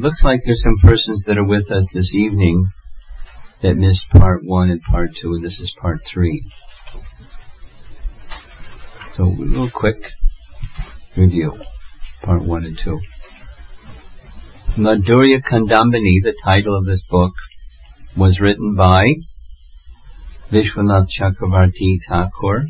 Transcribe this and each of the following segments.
looks like there's some persons that are with us this evening that missed part 1 and part 2, and this is part 3. So a little quick review, part 1 and 2. Madhurya Kandambini, the title of this book, was written by Vishwanath Chakravarti Thakur.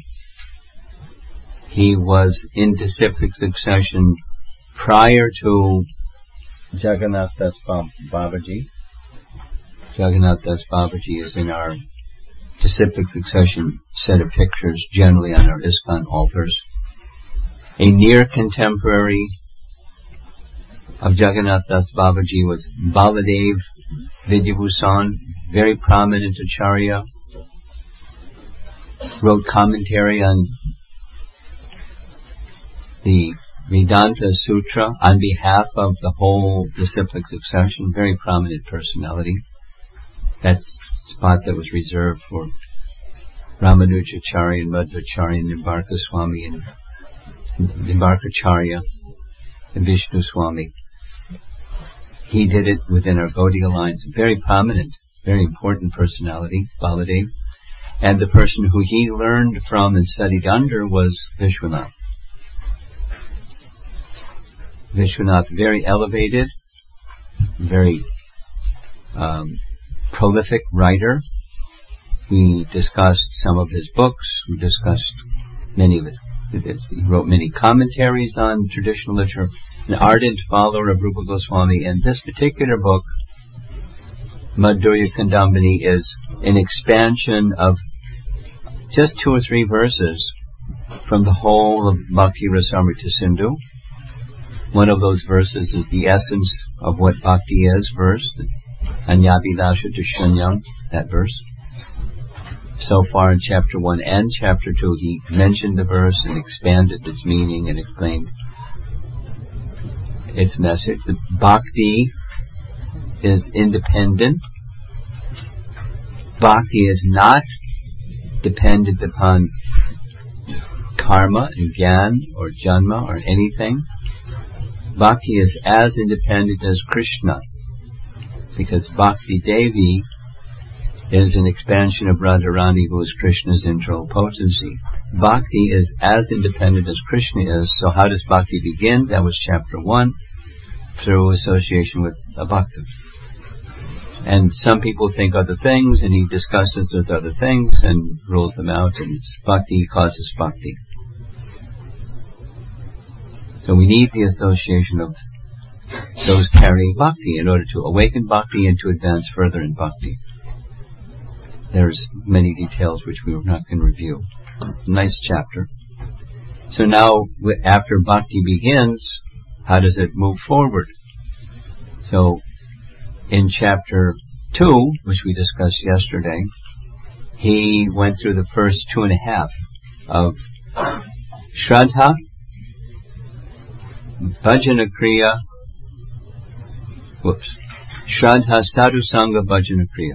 He was in disciplic succession prior to Jagannath Das Babaji. Jagannath Das Babaji is in our disciplic succession set of pictures, generally on our ISKCON altars. A near contemporary of Jagannath Das Babaji was Baladev Vidyabhushan, very prominent acharya, wrote commentary on the Vedanta Sutra on behalf of the whole disciplic succession, very prominent personality. That spot that was reserved for Ramanujacharya and Madhvacharya and Nimbarka Swami and Nimbarkacharya and Vishnu Swami. He did it within our Gaudiya lines. Very prominent, very important personality, Baladev. And the person who he learned from and studied under was Vishwanath. Vishwanath, very elevated, very prolific writer. We discussed some of his books. We discussed many of his. He wrote many commentaries on traditional literature. An ardent follower of Rupa Goswami, and this particular book, Madhurya Kandambini, is an expansion of just 2 or 3 verses from the whole of Bhakti Rasamrita Sindhu. One of those verses is the essence of what bhakti is, verse, Anyabhilasha Dushanyam, that verse. So far in chapter 1 and chapter 2, he mentioned the verse and expanded its meaning and explained its message. The bhakti is independent. Bhakti is not dependent upon karma and gyan or janma or anything. Bhakti is as independent as Krishna, because Bhakti Devi is an expansion of Radharani, who is Krishna's internal potency. Bhakti is as independent as Krishna is. So how does Bhakti begin? That was chapter 1, through association with a Bhakta. And some people think other things, and he discusses with other things and rules them out, and Bhakti causes Bhakti. So we need the association of those carrying Bhakti in order to awaken Bhakti and to advance further in Bhakti. There's many details which we are not going to review. Nice chapter. So now, after Bhakti begins, how does it move forward? So, in chapter 2, which we discussed yesterday, he went through the first 2.5 of Shraddha, Bhajana Kriya, Shraddha Sadhusanga Bhajana Kriya.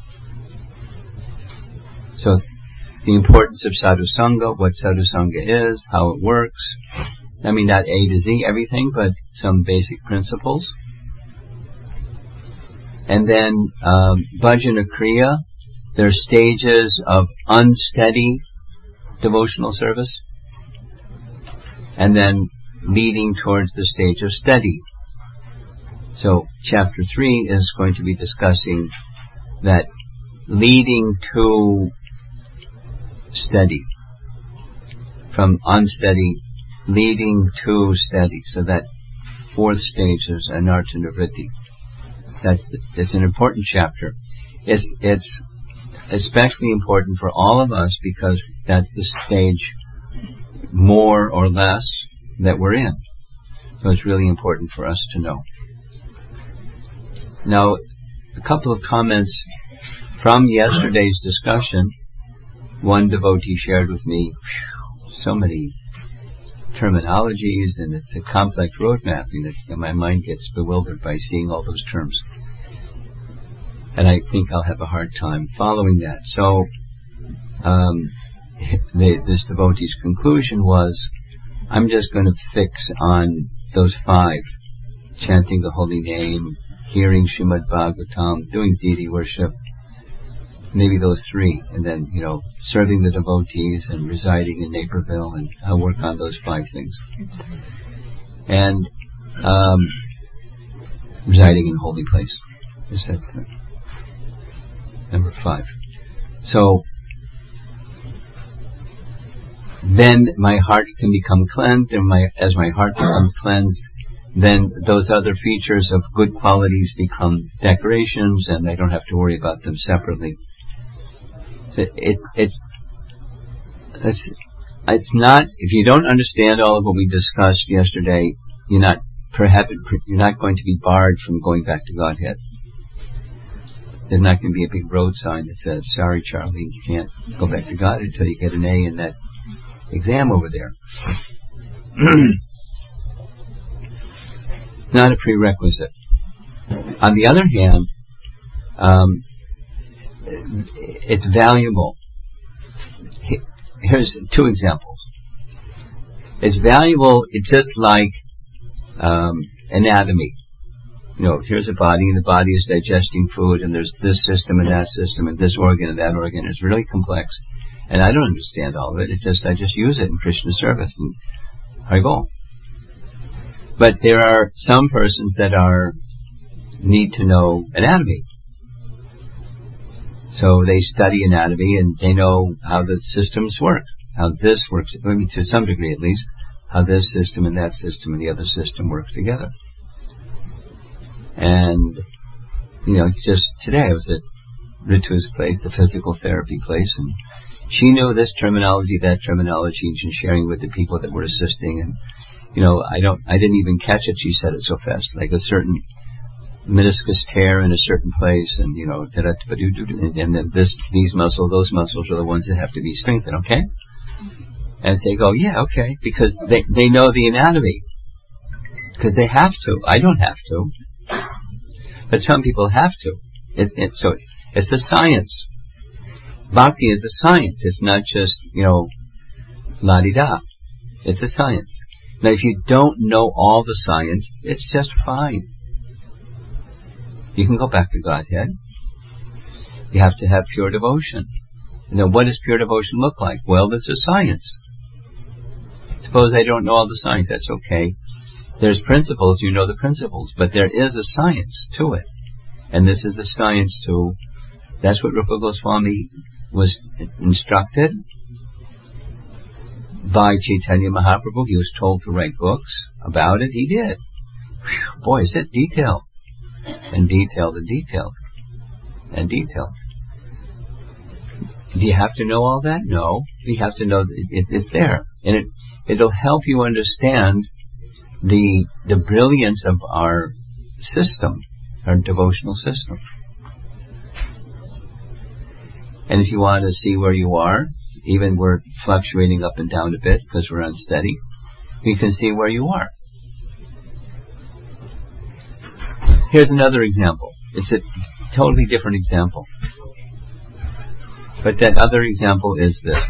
So, the importance of sadhusanga, what sadhusanga is, how it works. I mean, not A to Z, everything, but some basic principles. And then, Bhajana Kriya, there are stages of unsteady devotional service. And then, leading towards the stage of steady. So, chapter 3 is going to be discussing that leading to steady, from unsteady leading to steady. So that 4th stage is Anartha Nivritti. It's an important chapter. It's especially important for all of us because that's the stage, more or less, that we're in. So it's really important for us to know. Now, a couple of comments from yesterday's discussion. One devotee shared with me so many terminologies, and it's a complex road mapping that my mind gets bewildered by seeing all those terms. And I think I'll have a hard time following that. So, this devotee's conclusion was, I'm just going to fix on those 5 chanting the holy name, hearing Srimad Bhagavatam, doing deity worship, maybe those three, and then, serving the devotees and residing in Naperville, and I'll work on those 5 things. And residing in a holy place. That's number 5. So then my heart can become cleansed, and as my heart becomes cleansed, then those other features of good qualities become decorations, and I don't have to worry about them separately. So it's not, if you don't understand all of what we discussed yesterday, you're not going to be barred from going back to Godhead. There's not going to be a big road sign that says, "Sorry, Charlie, you can't go back to Godhead until you get an A in that exam over there." Not a prerequisite. On the other hand, it's valuable. Here's 2 examples. It's valuable. It's just like anatomy. Here's a body, and the body is digesting food, and there's this system and that system, and this organ and that organ. It's really complex, and I don't understand all of it. I just use it in Krishna service, and I go. But there are some persons that need to know anatomy. So they study anatomy, and they know how the systems work, how this works, to some degree at least, how this system and that system and the other system work together. And, just today I was at Ritu's place, the physical therapy place, and she knew this terminology, that terminology, and she's sharing with the people that were assisting, and I didn't even catch it. She said it so fast, like a certain meniscus tear in a certain place, and and then these muscles, those muscles are the ones that have to be strengthened. Okay, and they go, yeah, okay, because they know the anatomy, because they have to. I don't have to, but some people have to. So it's the science. Bhakti is the science. It's not just la-di-da. It's a science. Now, if you don't know all the science, it's just fine. You can go back to Godhead. You have to have pure devotion. What does pure devotion look like? Well, it's a science. Suppose I don't know all the science. That's okay. There's principles. You know the principles. But there is a science to it. And this is a science too. That's what Rupa Goswami was instructed by Chaitanya Mahaprabhu. He was told to write books about it. He did. Whew, boy, is it detailed. And detailed and detailed. And detailed. Do you have to know all that? No. You have to know that it's there. And it'll help you understand the brilliance of our system, our devotional system. And if you want to see where you are, even we're fluctuating up and down a bit because we're unsteady, you can see where you are. Here's another example. It's a totally different example. But that other example is this.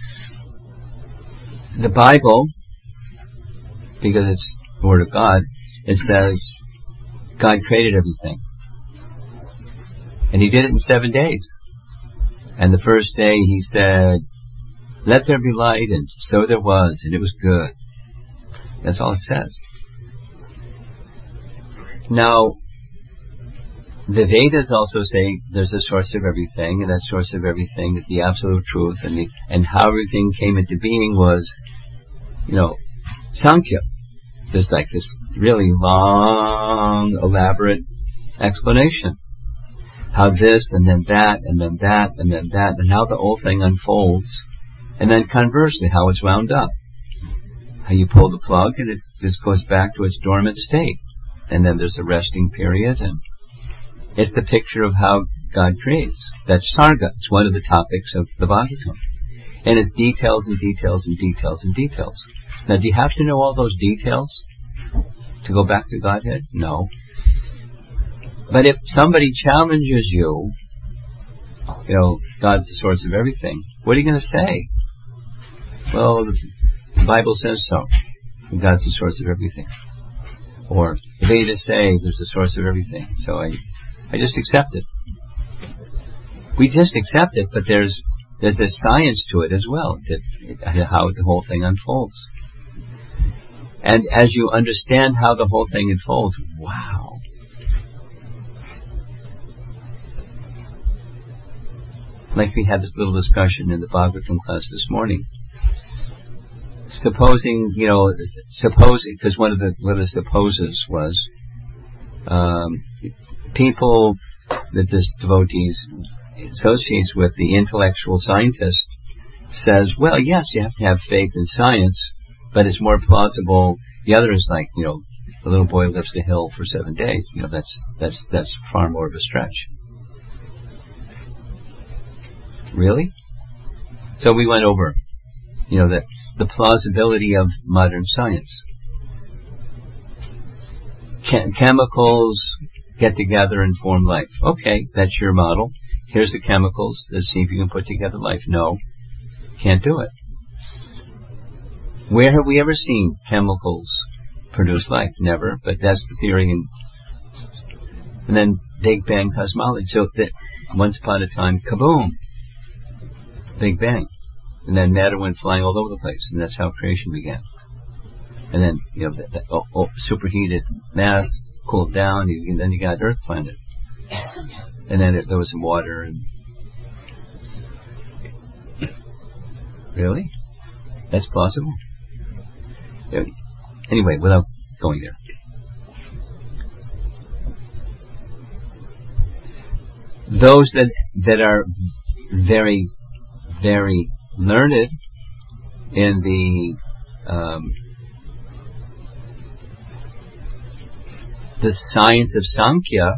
The Bible, because it's the Word of God, it says God created everything. And He did it in 7 days. And the first day He said, "Let there be light," and so there was, and it was good. That's all it says. Now, the Vedas also say there's a source of everything, and that source of everything is the absolute truth, and how everything came into being was, Sankhya. There's like this really long, elaborate explanation. How this, and then that, and then that, and then that, and how the whole thing unfolds, and then conversely, how it's wound up. How you pull the plug, and it just goes back to its dormant state. And then there's a resting period, and it's the picture of how God creates. That's Sarga. It's one of the topics of the Bhagavatam. And it details and details and details and details. Now, do you have to know all those details to go back to Godhead? No. But if somebody challenges you, God's the source of everything, what are you going to say? Well, the Bible says so. God's the source of everything. Or, The Vedas say there's a source of everything, so I just accept it. We just accept it, but there's this science to it as well, how the whole thing unfolds. And as you understand how the whole thing unfolds, wow. Like we had this little discussion in the Bhagavatam class this morning. Supposing, because one of the supposes was, people that this devotees associates with, the intellectual scientist, says, well, yes, you have to have faith in science, but it's more plausible. The other is like, the little boy lifts a hill for 7 days. That's far more of a stretch. Really? So we went over, the plausibility of modern science. Chemicals get together and form life. Okay, that's your model. Here's the chemicals. Let's see if you can put together life. No, can't do it. Where have we ever seen chemicals produce life? Never, but that's the theory. And then Big Bang cosmology. So that once upon a time, kaboom, Big Bang. And then matter went flying all over the place, and that's how creation began. And then, superheated mass cooled down, and then you got Earth planet. And then there was some water. And really? That's possible? Anyway, without going there. Those that are very, very learned in the science of Sankhya,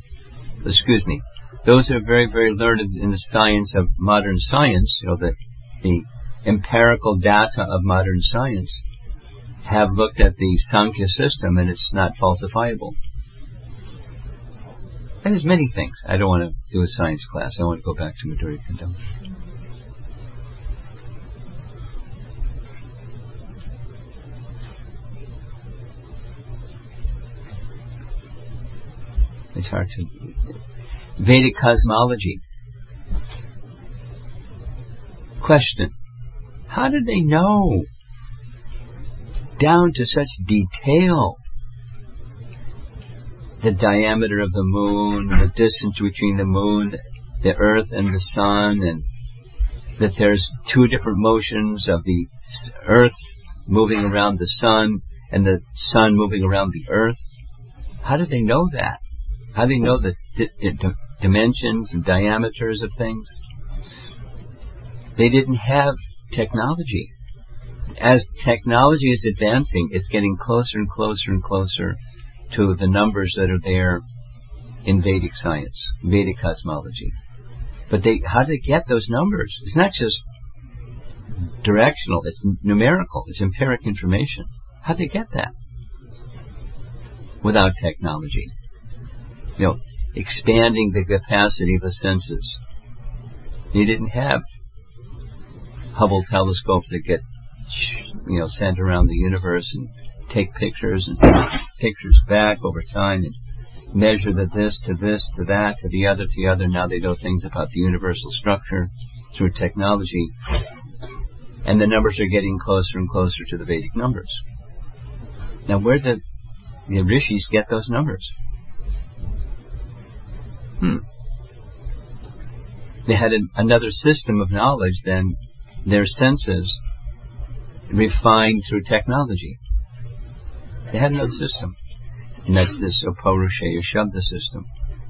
those who are very, very learned in the science of modern science, the empirical data of modern science, have looked at the Sankhya system, and it's not falsifiable. And there's many things. I don't want to do a science class. I want to go back to Madhurya Kandam. It's hard to... Vedic cosmology. Question. How did they know down to such detail the diameter of the moon, the distance between the moon, the earth and the sun, and that there's 2 different motions of the earth moving around the sun and the sun moving around the earth? How did they know that? How do they know the dimensions and diameters of things? They didn't have technology. As technology is advancing, it's getting closer and closer and closer to the numbers that are there in Vedic science, Vedic cosmology. But how do they get those numbers? It's not just directional, it's numerical, it's empiric information. How do they get that? Without technology. Expanding the capacity of the senses. You didn't have Hubble telescopes that get, sent around the universe and take pictures and send pictures back over time and measure this to that, to the other. Now they know things about the universal structure through technology. And the numbers are getting closer and closer to the Vedic numbers. Now where did the rishis get those numbers? They had another system of knowledge than their senses refined through technology. They had another system. And that's this Apaurusheya Shabda system.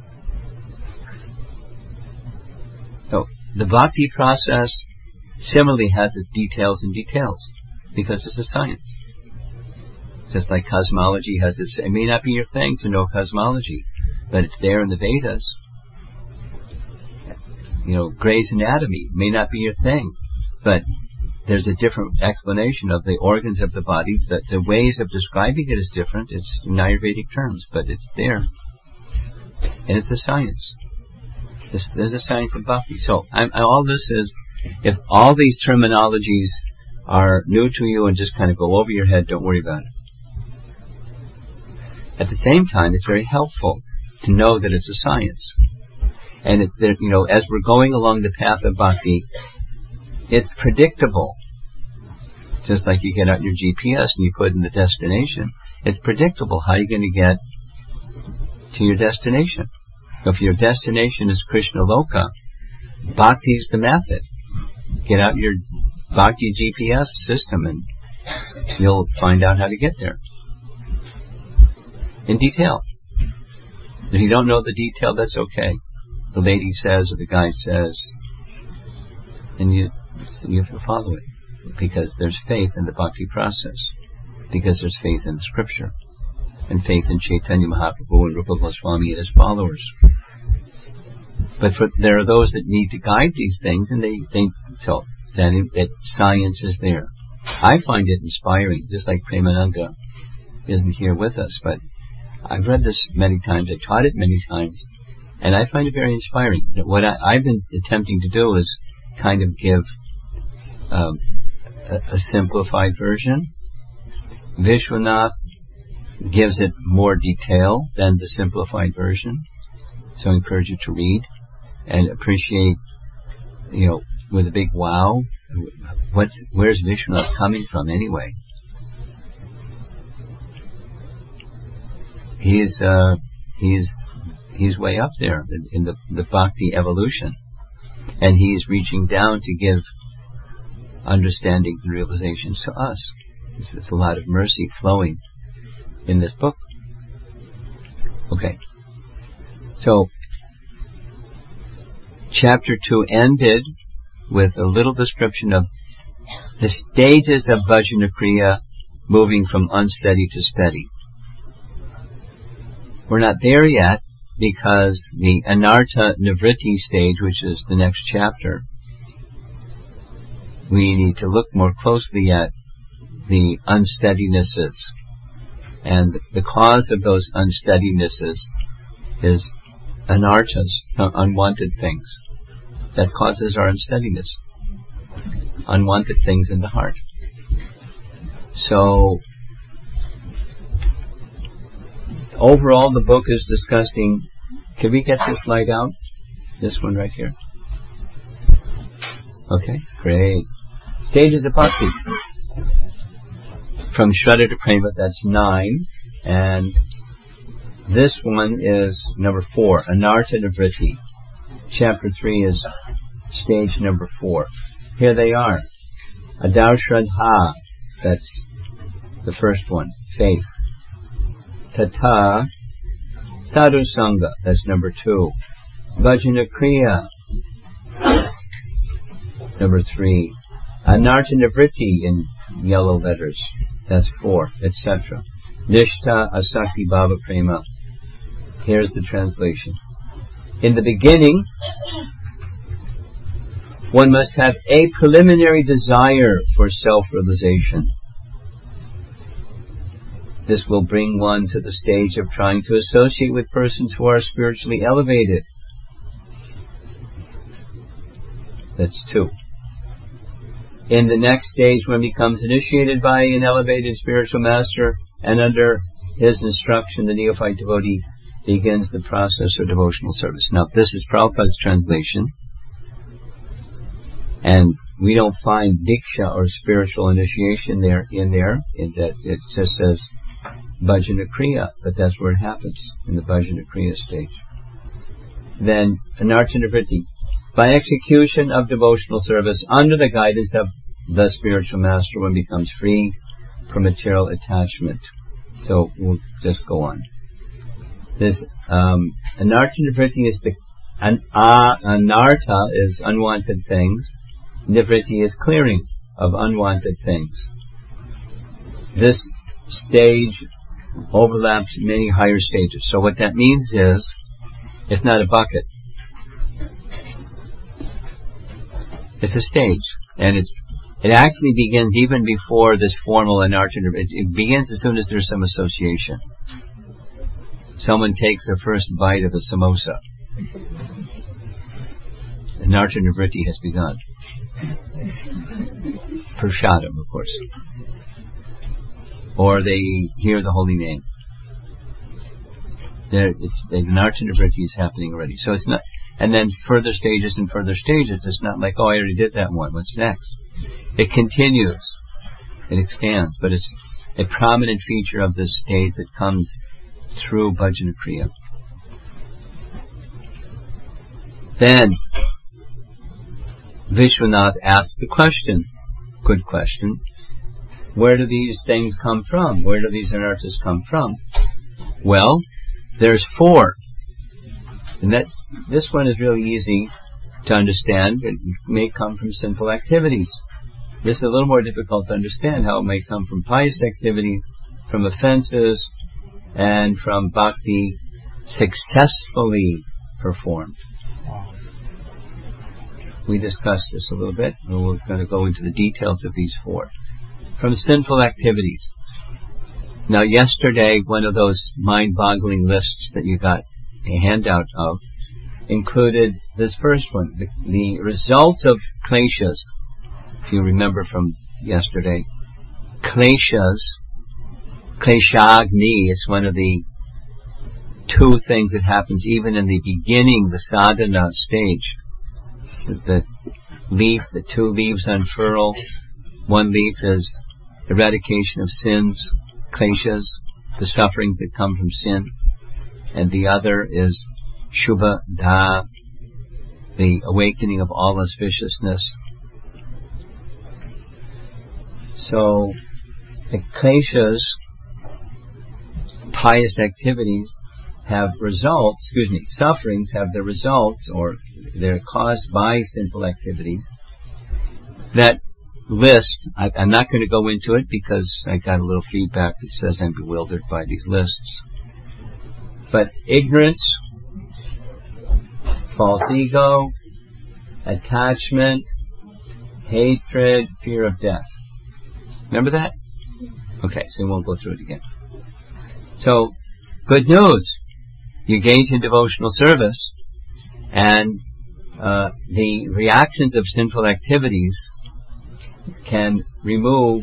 So the bhakti process similarly has its details and details because it's a science. Just like cosmology has its... It may not be your thing to know cosmology, but it's there in the Vedas. Gray's Anatomy may not be your thing, but there's a different explanation of the organs of the body. The ways of describing it is different. It's in Ayurvedic terms, but it's there. And it's a science. There's a science of bhakti. So all this is, if all these terminologies are new to you and just kind of go over your head, don't worry about it. At the same time, it's very helpful to know that it's a science. And it's there, as we're going along the path of bhakti, it's predictable. Just like you get out your GPS and you put in the destination, it's predictable how you're going to get to your destination. If your destination is Krishna Loka, bhakti is the method. Get out your bhakti GPS system and you'll find out how to get there. In detail. If you don't know the detail, that's okay. The lady says or the guy says, and you have to follow it. Because there's faith in the bhakti process. Because there's faith in Scripture. And faith in Chaitanya Mahaprabhu and Rupa Goswami and his followers. But there are those that need to guide these things, and they think so that science is there. I find it inspiring, just like Premananda isn't here with us, but I've read this many times, I taught it many times, and I find it very inspiring. What I've been attempting to do is kind of give a simplified version. Vishwanath gives it more detail than the simplified version, so I encourage you to read and appreciate, with a big wow, where's Vishwanath coming from anyway? He's way up there in the bhakti evolution, and he's reaching down to give understanding and realizations to us. It's a lot of mercy flowing in this book. Okay. So, chapter 2 ended with a little description of the stages of Bhajana Kriya moving from unsteady to steady. We're not there yet because the Anartha Nivritti stage, which is the next chapter, we need to look more closely at the unsteadinesses. And the cause of those unsteadinesses is anarthas, some unwanted things. That causes our unsteadiness. Unwanted things in the heart. So, overall the book is discussing, can we get this light out? This one right here. Okay, great. Stages of bhakti. From Shraddha to Prema, that's 9. And this one is number 4, Anartha Nivritti. Chapter 3 is stage number 4. Here they are. Adar Shraddha, that's the first one, faith. Tata Sadhu Sangha, that's number 2. Bhajana Kriya, number 3. Anartha Nivritti in yellow letters, that's 4, etc. Nishtha Asakti Bhava Prema. Here's the translation. In the beginning, one must have a preliminary desire for self-realization. This will bring one to the stage of trying to associate with persons who are spiritually elevated. That's 2. In the next stage, one becomes initiated by an elevated spiritual master, and under his instruction, the neophyte devotee begins the process of devotional service. Now, this is Prabhupada's translation, and we don't find diksha or spiritual initiation in there. It just says Bhajana Kriya, but that's where it happens, in the Bhajana Kriya stage. Then, Anartha Nivritti. By execution of devotional service under the guidance of the spiritual master, one becomes free from material attachment. So we'll just go on. This Anartha Nivritti is Anartha is unwanted things. Nivritti is clearing of unwanted things. This stage overlaps many higher stages. So what that means is, it's not a bucket. It's a stage, and it actually begins even before this formal Anartha Nivritti. It begins as soon as there's some association. Someone takes their first bite of a samosa. Anartha Nivritti has begun. Prashadam, of course. Or they hear the holy name. the Nartana-vritti is happening already. So it's not, and then further stages and further stages. It's not like, oh, I already did that one. What's next? It continues. It expands, but it's a prominent feature of this state that comes through Bhajana Kriya. Then Vishwanath asked the question, good question, where do these things come from? Where do these anarthas come from? Well, there's 4. And this one is really easy to understand. It may come from sinful activities. This is a little more difficult to understand how it may come from pious activities, from offenses, and from bhakti successfully performed. We discussed this a little bit, and we're going to go into the details of these 4. From sinful activities. Now, yesterday, one of those mind-boggling lists that you got a handout of included this first one, the results of kleshas. If you remember from yesterday, kleshas, kleshagni, is one of the 2 things that happens even in the beginning, the sadhana stage. The 2 leaves unfurl. One leaf is eradication of sins, kleshas, the sufferings that come from sin, and the other is shubha dha, the awakening of all auspiciousness. So, the kleshas, pious activities, have results, sufferings have their results, or they're caused by sinful activities. That list, I'm not going to go into it because I got a little feedback that says I'm bewildered by these lists. But ignorance, false ego, attachment, hatred, fear of death. Remember that? Okay, so we won't go through it again. So, good news. You engage in devotional service, and the reactions of sinful activities can remove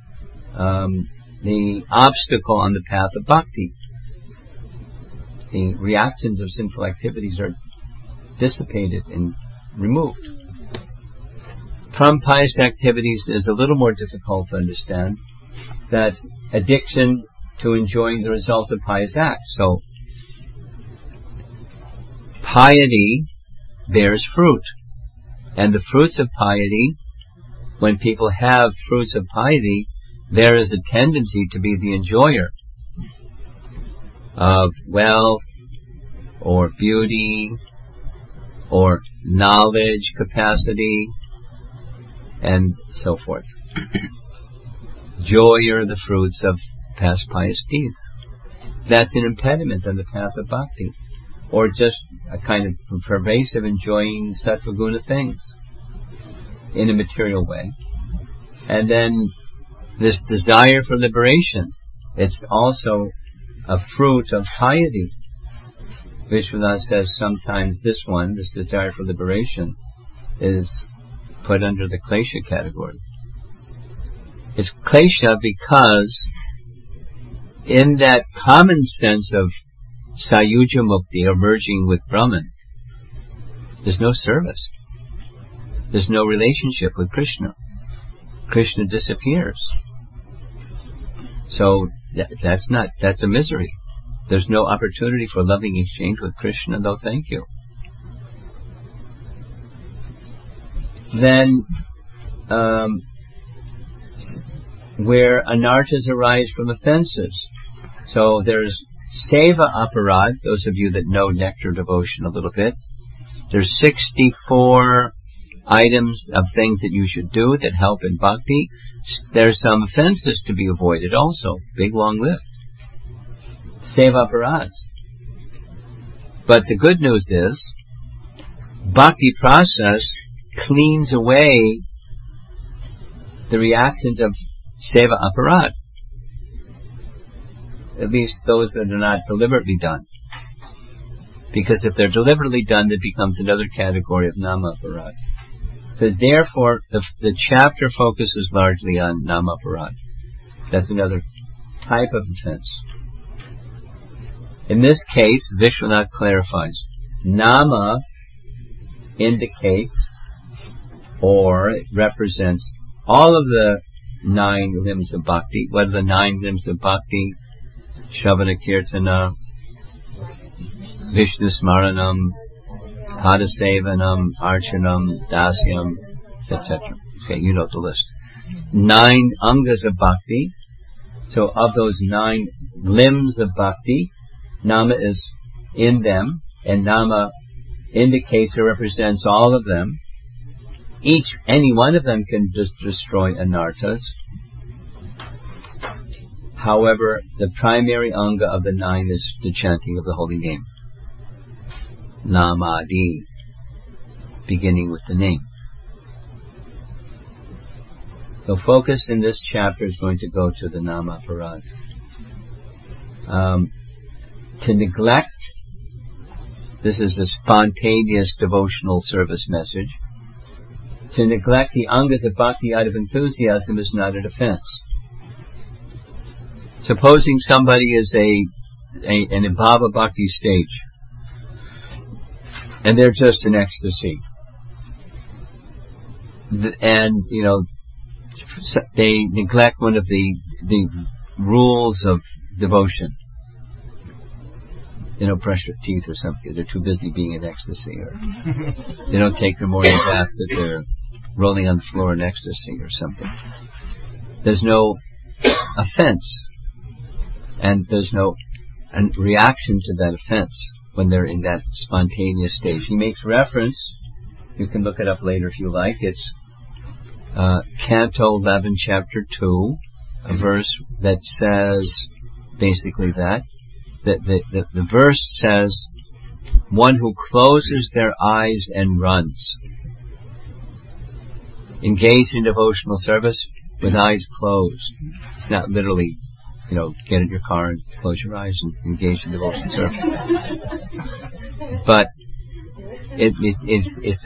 the obstacle on the path of bhakti. The reactions of sinful activities are dissipated and removed. From pious activities is a little more difficult to understand. That's addiction to enjoying the results of pious acts. So, piety bears fruit. And the fruits of piety, when people have fruits of piety, there is a tendency to be the enjoyer of wealth, or beauty, or knowledge capacity, and so forth. Joy are the fruits of past pious deeds. That's an impediment on the path of bhakti, or just a kind of pervasive enjoying sattva-guna things in a material way. And then this desire for liberation, it's also a fruit of piety. Vishwanath says sometimes this desire for liberation, is put under the klesha category. It's klesha because in that common sense of sayuja mukti, or merging with Brahman, there's no service. There's no relationship with Krishna. Krishna disappears. So that's a misery. There's no opportunity for loving exchange with Krishna, though thank you. Then, where anarthas arise from offenses. So there's seva aparad, those of you that know nectar devotion a little bit. There's 64 items of things that you should do that help in bhakti. There's some offenses to be avoided also. Big long list. Seva aparads. But the good news is, bhakti process cleans away the reactions of seva aparad. At least those that are not deliberately done. Because if they're deliberately done, it becomes another category of nama aparad. So therefore, the chapter focuses largely on nama aparad. That's another type of offense. In this case, Vishwanath clarifies. Nama indicates, or it represents, all of the 9 limbs of bhakti. What are the 9 limbs of bhakti? Shravana Kirtana, Vishnu Smaranam, Padasevanam, Archanam, Dasyam, etc. Okay, you know the list. 9 angas of bhakti. So of those 9 limbs of bhakti, Nama is in them, and Nama indicates or represents all of them. Any one of them can just destroy anarthas. However, the primary anga of the 9 is the chanting of the holy name. Namadi, beginning with the name. So focus in this chapter is going to go to the Nama Aparad. To neglect, this is a spontaneous devotional service message. To neglect the angas of bhakti out of enthusiasm is not an offense. Supposing somebody is an Bhava Bhakti stage, and they're just in ecstasy, and they neglect one of the rules of devotion. They don't brush their teeth or something. They're too busy being in ecstasy, or they don't take their morning bath because they're rolling on the floor in ecstasy or something. There's no offense, and there's no reaction to that offense when they're in that spontaneous stage. He makes reference, you can look it up later if you like, it's Canto 11, Chapter 2, a verse that says basically that. The verse says, one who closes their eyes and runs. Engaged in devotional service with eyes closed. It's not literally, get in your car and close your eyes and engage in devotional service. But it's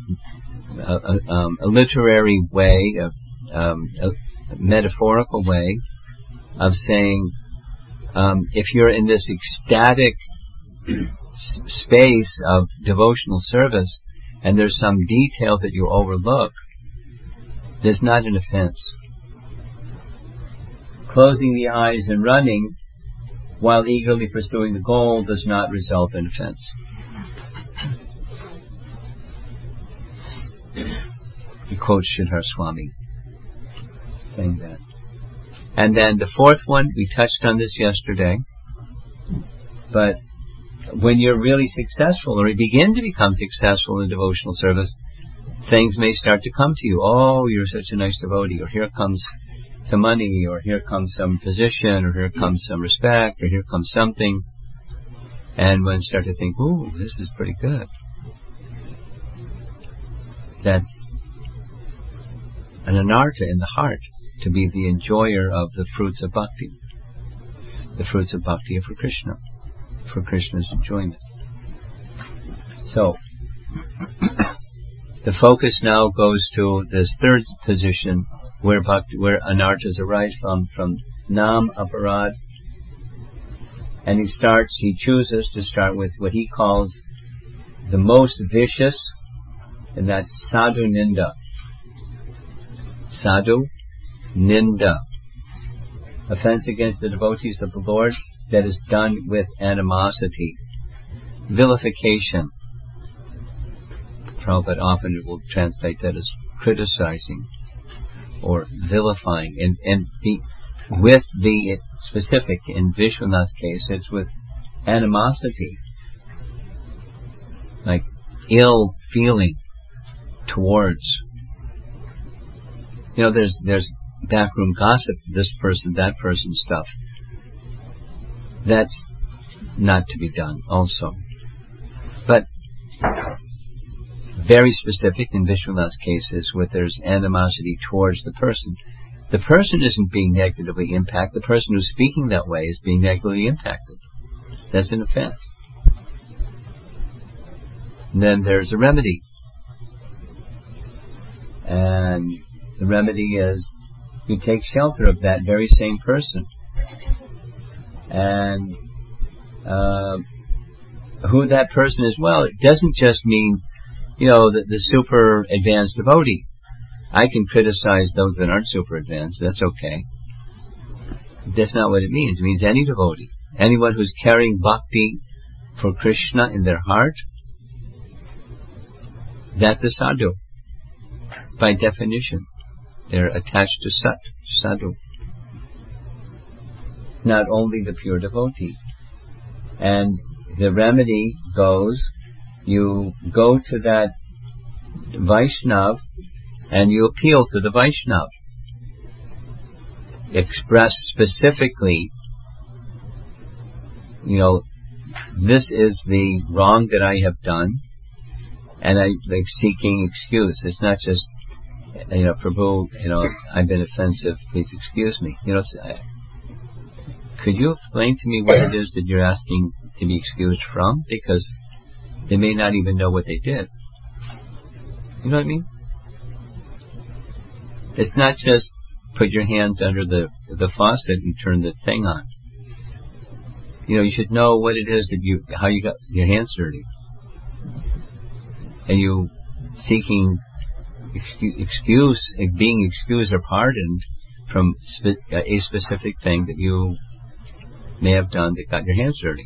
a literary way, a metaphorical way of saying, if you're in this ecstatic space of devotional service and there's some detail that you overlook, there's not an offense. Closing the eyes and running while eagerly pursuing the goal does not result in offense. He quotes Sridhar Swami saying that. And then the 4th one, we touched on this yesterday, but when you're really successful, or you begin to become successful in devotional service, things may start to come to you. Oh, you're such a nice devotee, or here comes some money, or here comes some position, or here comes some respect, or here comes something. And one start to think, ooh, this is pretty good. That's an anartha in the heart, to be the enjoyer of the fruits of bhakti. The fruits of bhakti are for Krishna's enjoyment. So, the focus now goes to this 3rd position where anarthas arise from Nam Aparad. And he chooses to start with what he calls the most vicious, and that's Sadhu Ninda. Sadhu Ninda. Offense against the devotees of the Lord that is done with animosity. Vilification. Prabhupada often will translate that as criticizing or vilifying. And with the specific, in Vishwanath's case, it's with animosity. Like ill feeling towards. There's backroom gossip, this person, that person stuff. That's not to be done also. But very specific in Vishwanath's case is where there's animosity towards the person. The person isn't being negatively impacted. The person who's speaking that way is being negatively impacted. That's an offense. And then there's a remedy. And the remedy is you take shelter of that very same person. And who that person is. Well, it doesn't just mean, the super advanced devotee. I can criticize those that aren't super advanced. That's okay. That's not what it means. It means any devotee. Anyone who's carrying bhakti for Krishna in their heart, that's a sadhu. By definition, they're attached to sadhu. Not only the pure devotee. And the remedy goes, you go to that Vaishnav and you appeal to the Vaishnav. Express specifically, this is the wrong that I have done, and I'm seeking excuse. It's not just, Prabhu, I've been offensive, please excuse me. Could you explain to me what it is that you're asking to be excused from? Because they may not even know what they did. You know what I mean? It's not just put your hands under the faucet and turn the thing on. You should know what it is how you got your hands dirty. And you seeking being excused or pardoned from a specific thing that you may have done that got your hands dirty.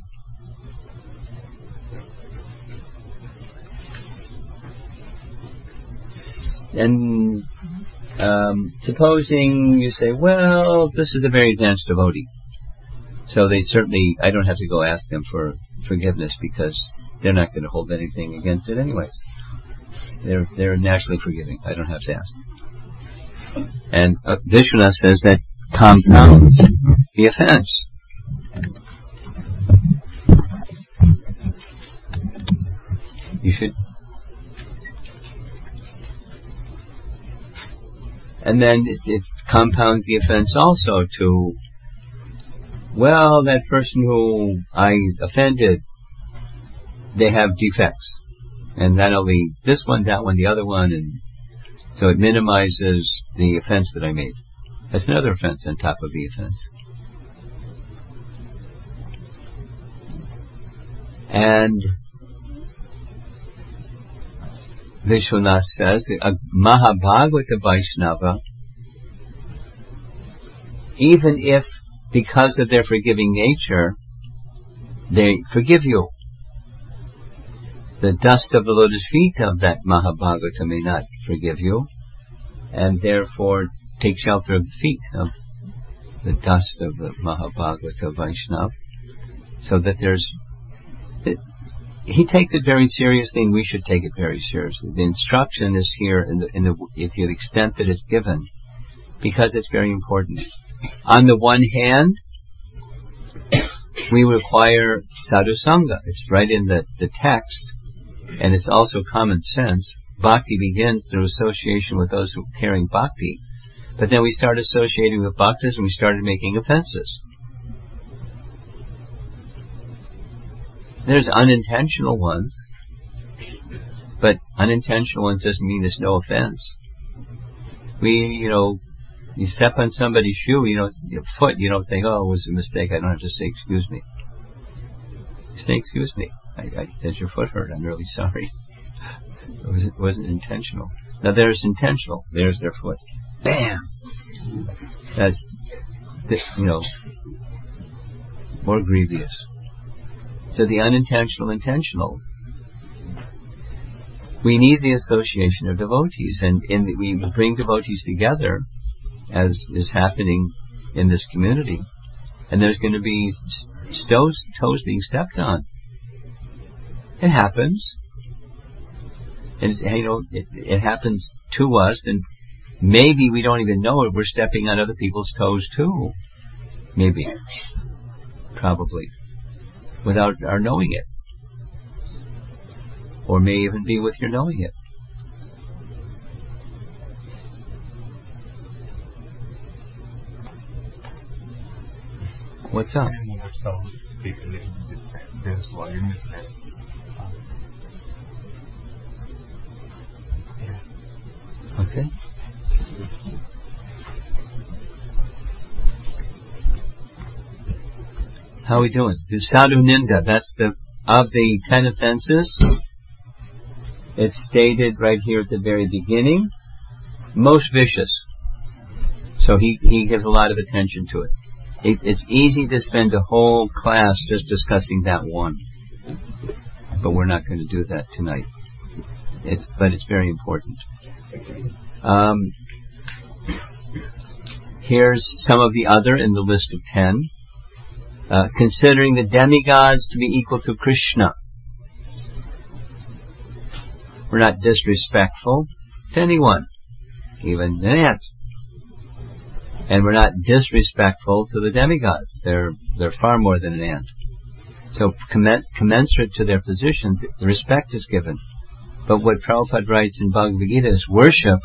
And supposing you say, well, this is a very advanced devotee, so I don't have to go ask them for forgiveness because they're not going to hold anything against it anyways. They're naturally forgiving. I don't have to ask. And Vishwanath says that compounds the offense. You should. And then it compounds the offense also to, well, that person who I offended, they have defects. And not only this one, that one, the other one, and so it minimizes the offense that I made. That's another offense on top of the offense. And Vishwanath says that a Mahabhagavata Vaishnava, even if because of their forgiving nature they forgive you, the dust of the lotus feet of that Mahabhagavata may not forgive you, and therefore take shelter of the feet of the dust of the Mahabhagavata Vaishnava, so that he takes it very seriously, and we should take it very seriously. The instruction is here in the extent that it's given, because it's very important. On the one hand, we require sadhu sangha. It's right in the text, and it's also common sense. Bhakti begins through association with those who are carrying bhakti, but then we start associating with bhaktas, and we started making offenses. There's unintentional ones, but unintentional ones doesn't mean there's no offense. You step on somebody's shoe, your foot, you don't think, oh, it was a mistake, I don't have to say excuse me. You say, excuse me, does your foot hurt? I'm really sorry. It wasn't intentional. Now there's intentional. There's their foot. Bam! That's, more grievous. So the unintentional, intentional. We need the association of devotees, and we bring devotees together, as is happening in this community, and there's going to be toes being stepped on. It happens, and it happens to us, and maybe we don't even know it. We're stepping on other people's toes too. Maybe, probably, without our knowing it, or may even be with your knowing it. What's up? This volume is less. Okay. How are we doing? The sadhu ninda, that's of the 10 offenses. It's stated right here at the very beginning. Most vicious. So he gives a lot of attention to it. It's easy to spend a whole class just discussing that one. But we're not going to do that tonight. But it's very important. Here's some of the other in the list of 10. Considering the demigods to be equal to Krishna. We're not disrespectful to anyone, even an ant. And we're not disrespectful to the demigods. They're far more than an ant. So commensurate to their position, the respect is given. But what Prabhupada writes in Bhagavad Gita is worship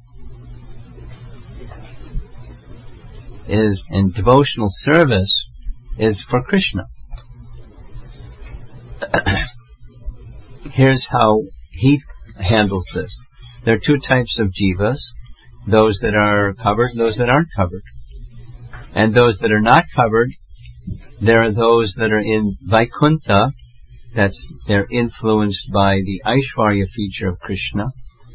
is, and devotional service is for Krishna. Here's how he handles this. There are two types of jivas, those that are covered and those that aren't covered. And those that are not covered, there are those that are in Vaikuntha, they're influenced by the Aishwarya feature of Krishna.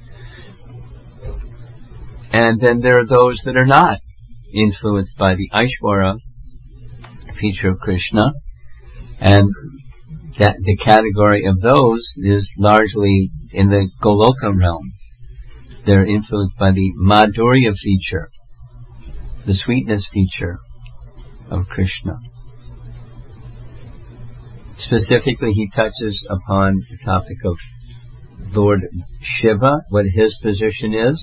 And then there are those that are not influenced by the Aishwarya feature of Krishna, and that the category of those is largely in the Goloka realm. They're influenced by the Madhurya feature, the sweetness feature of Krishna. Specifically, he touches upon the topic of Lord Shiva, what his position is.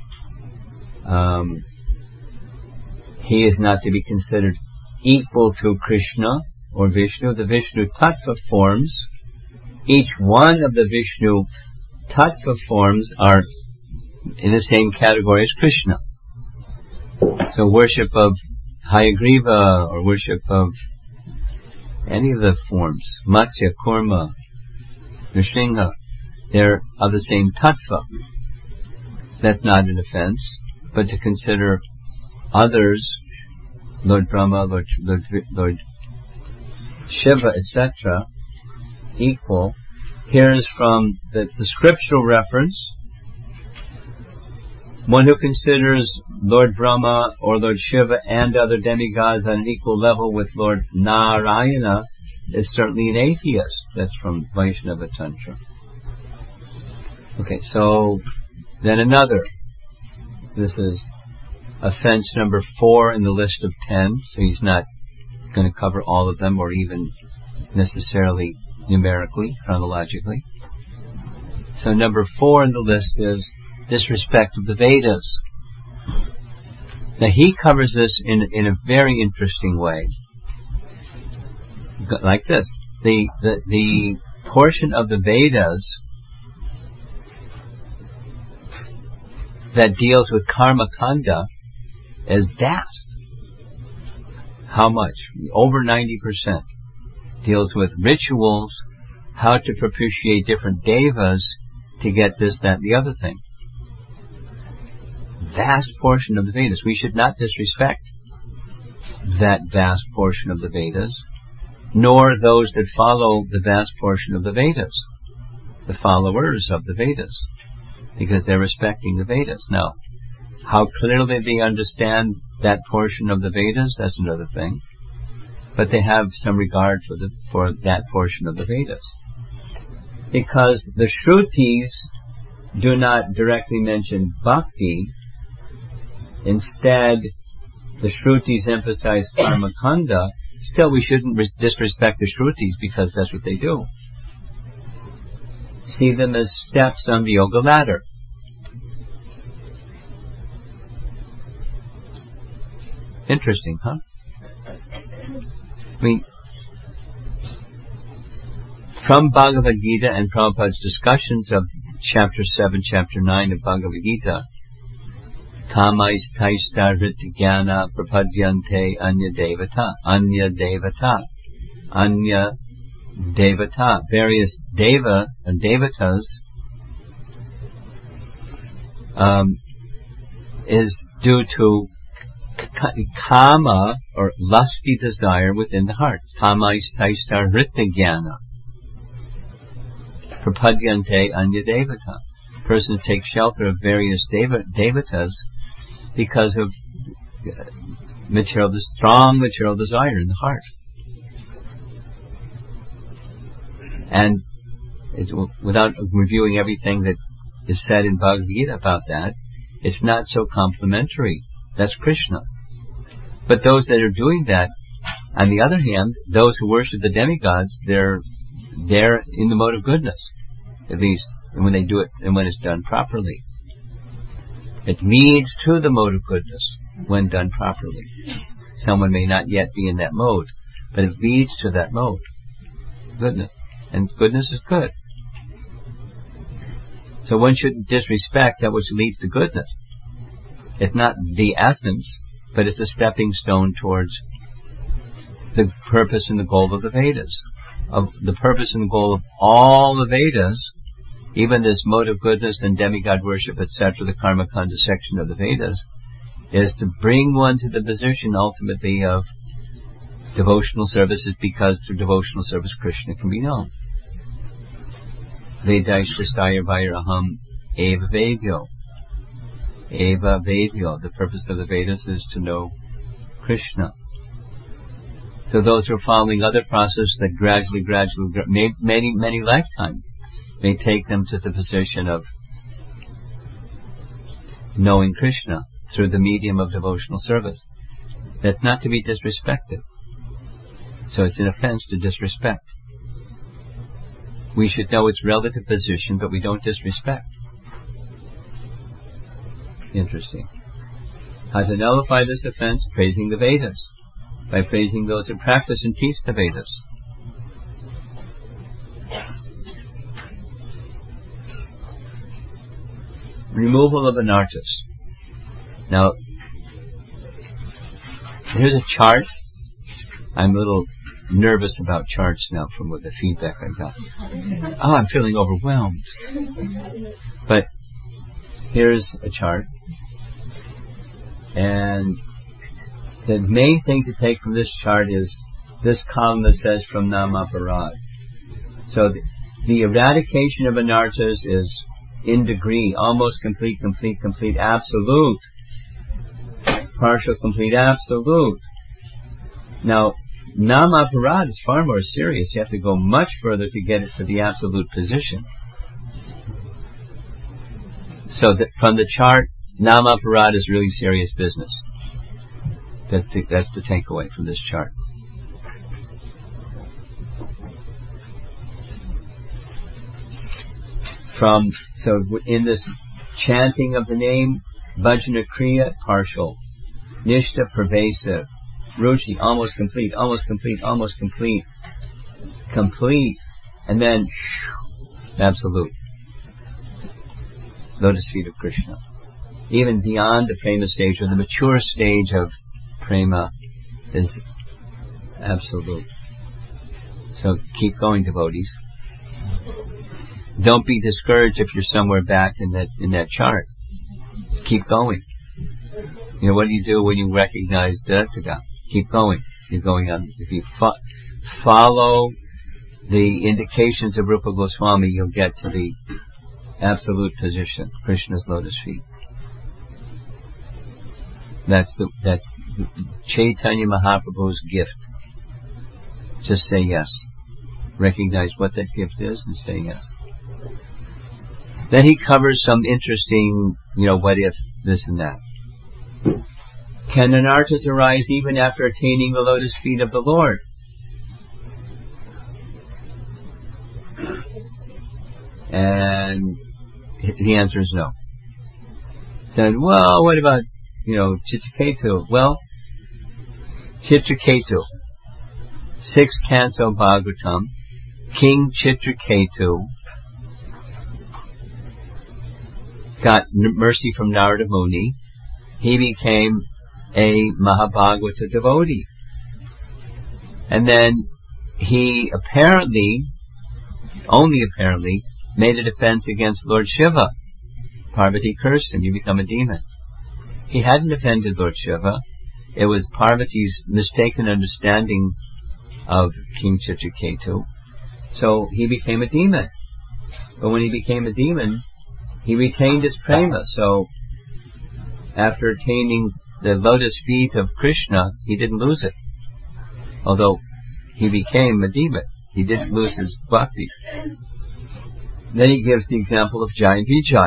He is not to be considered equal to Krishna or Vishnu. The Vishnu Tattva forms, each one of the Vishnu Tattva forms are in the same category as Krishna. So worship of Hayagriva or worship of any of the forms, Matsya, Kurma, Nrsimha, they're of the same Tattva. That's not an offense, but to consider others, Lord Brahma, Lord Shiva, etc., equal. Here's from the scriptural reference. One who considers Lord Brahma or Lord Shiva and other demigods on an equal level with Lord Narayana is certainly an atheist. That's from Vaishnava Tantra. Okay, so then another. This is offense number 4 in the list of 10, so he's not going to cover all of them or even necessarily numerically, chronologically. So number 4 in the list is disrespect of the Vedas. Now he covers this in a very interesting way. Like this. The portion of the Vedas that deals with karma kanda is vast. How much? Over 90% deals with rituals, how to propitiate different devas to get this, that, and the other thing. Vast portion of the Vedas. We should not disrespect that vast portion of the Vedas, nor those that follow the vast portion of the Vedas, the followers of the Vedas, because they're respecting the Vedas. Now, how clearly they understand that portion of the Vedas, that's another thing. But they have some regard for that portion of the Vedas. Because the Shrutis do not directly mention bhakti. Instead, the Shrutis emphasize karma kanda. Still, we shouldn't disrespect the Shrutis because that's what they do. See them as steps on the yoga ladder. Interesting, huh? I mean, from Bhagavad Gita and Prabhupada's discussions of chapter 7, chapter 9 of Bhagavad Gita, Kamais taishta vritti jnana prapadyante anya devata. Various deva and devatas is due to Kama, or lusty desire within the heart. Kama istaishtar hrita jnana. Prapadyante anya devata. Persons take shelter of various devatas because of strong material desire in the heart. And without reviewing everything that is said in Bhagavad Gita about that, it's not so complimentary. That's Krishna. But those that are doing that, on the other hand, those who worship the demigods, they're in the mode of goodness, at least when they do it and when it's done properly. It leads to the mode of goodness when done properly. Someone may not yet be in that mode, but it leads to that mode. Goodness. And goodness is good. So one shouldn't disrespect that which leads to goodness. It's not the essence, but it's a stepping stone towards the purpose and the goal of the Vedas. Of the purpose and the goal of all the Vedas, even this mode of goodness and demigod worship, etc., the Karma Kanda section of the Vedas, is to bring one to the position ultimately of devotional services, because through devotional service Krishna can be known. Vedaishtastaya vairaham eva vedyo. Eva vedyo. The purpose of the Vedas is to know Krishna. So those who are following other processes that gradually, many lifetimes, may take them to the position of knowing Krishna through the medium of devotional service. That's not to be disrespected. So it's an offense to disrespect. We should know its relative position, but we don't disrespect. Interesting. How to nullify this offense? Praising the Vedas. By praising those who practice and teach the Vedas. Removal of anarthas. Now, here's a chart. I'm a little nervous about charts now from the feedback I got. Oh, I'm feeling overwhelmed. But here's a chart. And the main thing to take from this chart is this column that says from Namaparad. So the eradication of anarthas is in degree, almost complete, absolute, partial, complete, absolute. Now, Namaparad is far more serious. You have to go much further to get it to the absolute position. So from the chart, Namaparad is really serious business. That's the takeaway from this chart. So in this chanting of the name, Bhajana Kriya, partial. Nishta, pervasive. Ruchi, almost complete. Complete. And then, absolute. Lotus feet of Krishna. Even beyond the prema stage, or the mature stage of prema, is absolute. So keep going, devotees. Don't be discouraged if you're somewhere back in that chart. Keep going. You know, what do you do when you recognize Dattaka? Keep going. You're going on. If you follow the indications of Rupa Goswami, you'll get to the absolute position, Krishna's lotus feet. That's Chaitanya Mahaprabhu's gift. Just say yes. Recognize what that gift is and say yes. Then he covers some interesting, what if, this and that. Can anarthas arise even after attaining the lotus feet of the Lord? And the answer is no. Said, well, what about, Chitraketu? Well, Chitraketu, 6th canto Bhagavatam, King Chitraketu got mercy from Narada Muni. He became a Mahabhagavata devotee. And then he only apparently, made a defense against Lord Shiva. Parvati cursed him, you become a demon. He hadn't offended Lord Shiva. It was Parvati's mistaken understanding of King Chitraketu. So he became a demon. But when he became a demon, he retained his prema. So after attaining the lotus feet of Krishna, he didn't lose it. Although he became a demon, he didn't lose his bhakti. Then he gives the example of Jai and Vijay.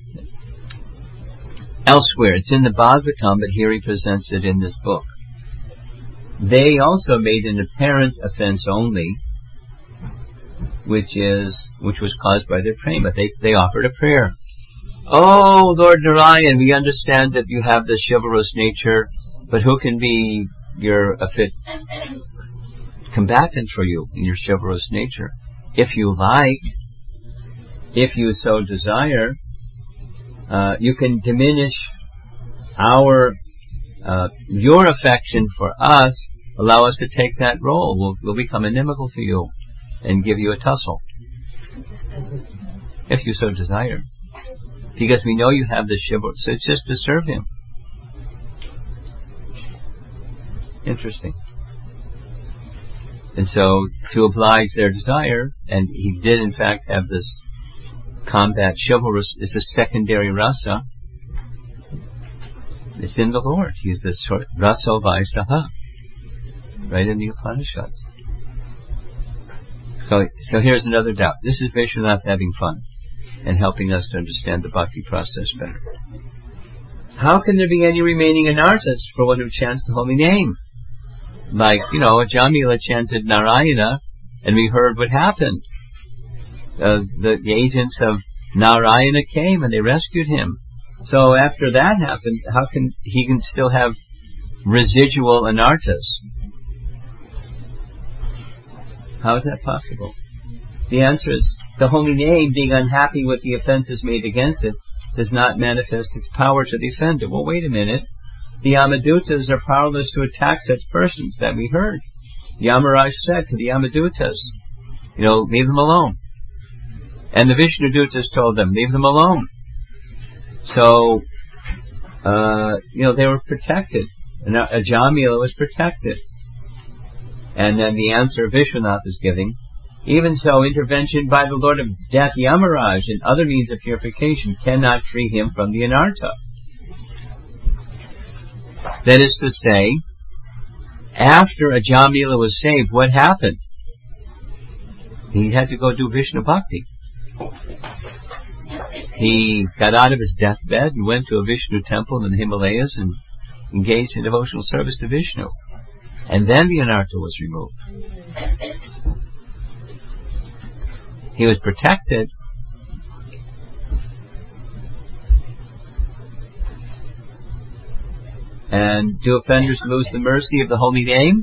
Elsewhere, it's in the Bhagavatam, but here he presents it in this book. They also made an apparent offense only, which was caused by their prema. They offered a prayer. Oh, Lord Narayan, we understand that you have this chivalrous nature, but who can be a fit combatant for you in your chivalrous nature? If you like, if you so desire, you can diminish your affection for us, allow us to take that role. We'll become inimical to you and give you a tussle. If you so desire. Because we know you have this chivalry, so it's just to serve him. Interesting. And so, to oblige their desire, and he did in fact have this combat chivalrous, is a secondary rasa. It's in the Lord. He's the raso vaisaha, right in the Upanishads. So here's another doubt. This is Vishwanath having fun and helping us to understand the bhakti process better. How can there be any remaining anarthas for one who chants the holy name? Like, Jamila chanted Narayana, and we heard what happened. The agents of Narayana came and they rescued him. So after that happened, how can he still have residual anarthas? How is that possible? The answer is, the holy name, being unhappy with the offenses made against it, does not manifest its power to defend it. Well, wait a minute. The Yamadutas are powerless to attack such persons, that we heard. Yamaraj said to the Yamadutas, leave them alone. And the Vishnudutas told them, leave them alone. So, they were protected. And Jamila was protected. And then the answer Vishwanath is giving, even so, intervention by the Lord of Death, Yamaraj, and other means of purification cannot free him from the anartha. That is to say, after Ajamila was saved, what happened? He had to go do Vishnu Bhakti. He got out of his deathbed and went to a Vishnu temple in the Himalayas and engaged in devotional service to Vishnu. And then the anartha was removed. He was protected. And do offenders lose the mercy of the holy name?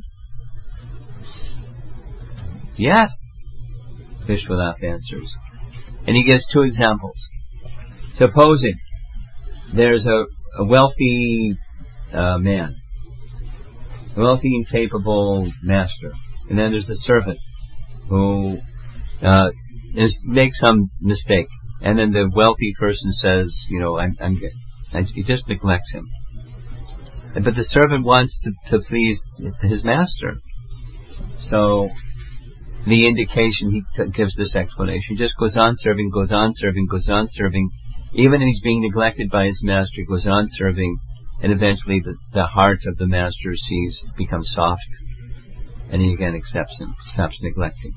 Yes, Vishwanath answers. And he gives two examples. Supposing there's a wealthy man, a wealthy and capable master, and then there's the servant who makes some mistake, and then the wealthy person says, he just neglects him. But the servant wants to please his master. So the indication, he gives this explanation. He just goes on serving, goes on serving, goes on serving. Even if he's being neglected by his master, goes on serving, and eventually the heart of the master becomes soft, and he again accepts him, stops neglecting.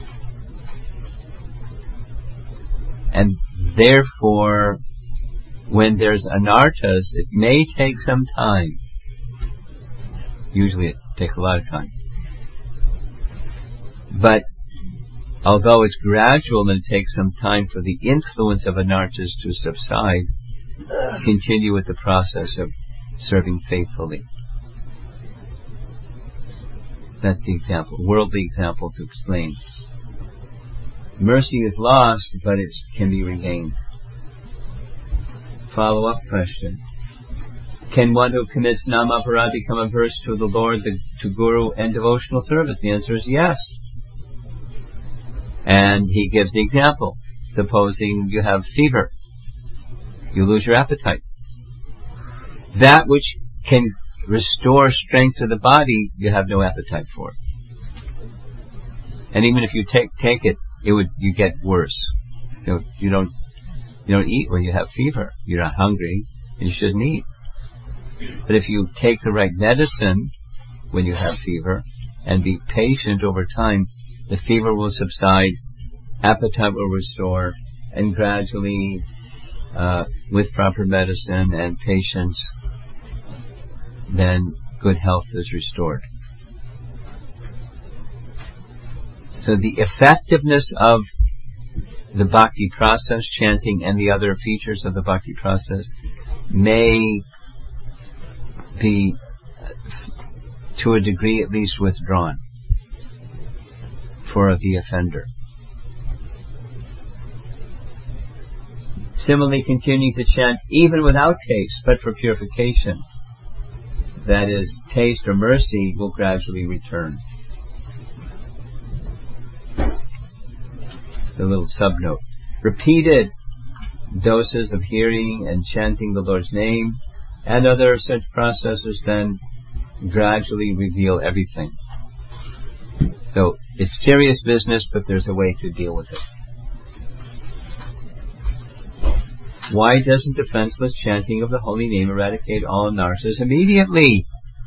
And therefore, when there's anarthas, it may take some time. Usually it takes a lot of time. But although it's gradual and it takes some time for the influence of anarthas to subside, continue with the process of serving faithfully. That's the example, worldly example to explain. Mercy is lost, but it can be regained. Follow-up question. Can one who commits namaparad become averse to the Lord, to Guru, and devotional service? The answer is yes. And he gives the example. Supposing you have fever, you lose your appetite. That which can restore strength to the body, you have no appetite for it. And even if you take it, you get worse. So you don't eat when you have fever. You're not hungry, and you shouldn't eat. But if you take the right medicine when you have fever and be patient over time, the fever will subside, appetite will restore, and gradually, with proper medicine and patience, then good health is restored. So the effectiveness of the bhakti process, chanting, and the other features of the bhakti process may be, to a degree at least, withdrawn for the offender. Similarly, continuing to chant even without taste, but for purification, that is, taste or mercy, will gradually return. The little subnote. Repeated doses of hearing and chanting the Lord's name and other such processes then gradually reveal everything. So it's serious business, but there's a way to deal with it. Why doesn't defenseless chanting of the holy name eradicate all anarthas immediately?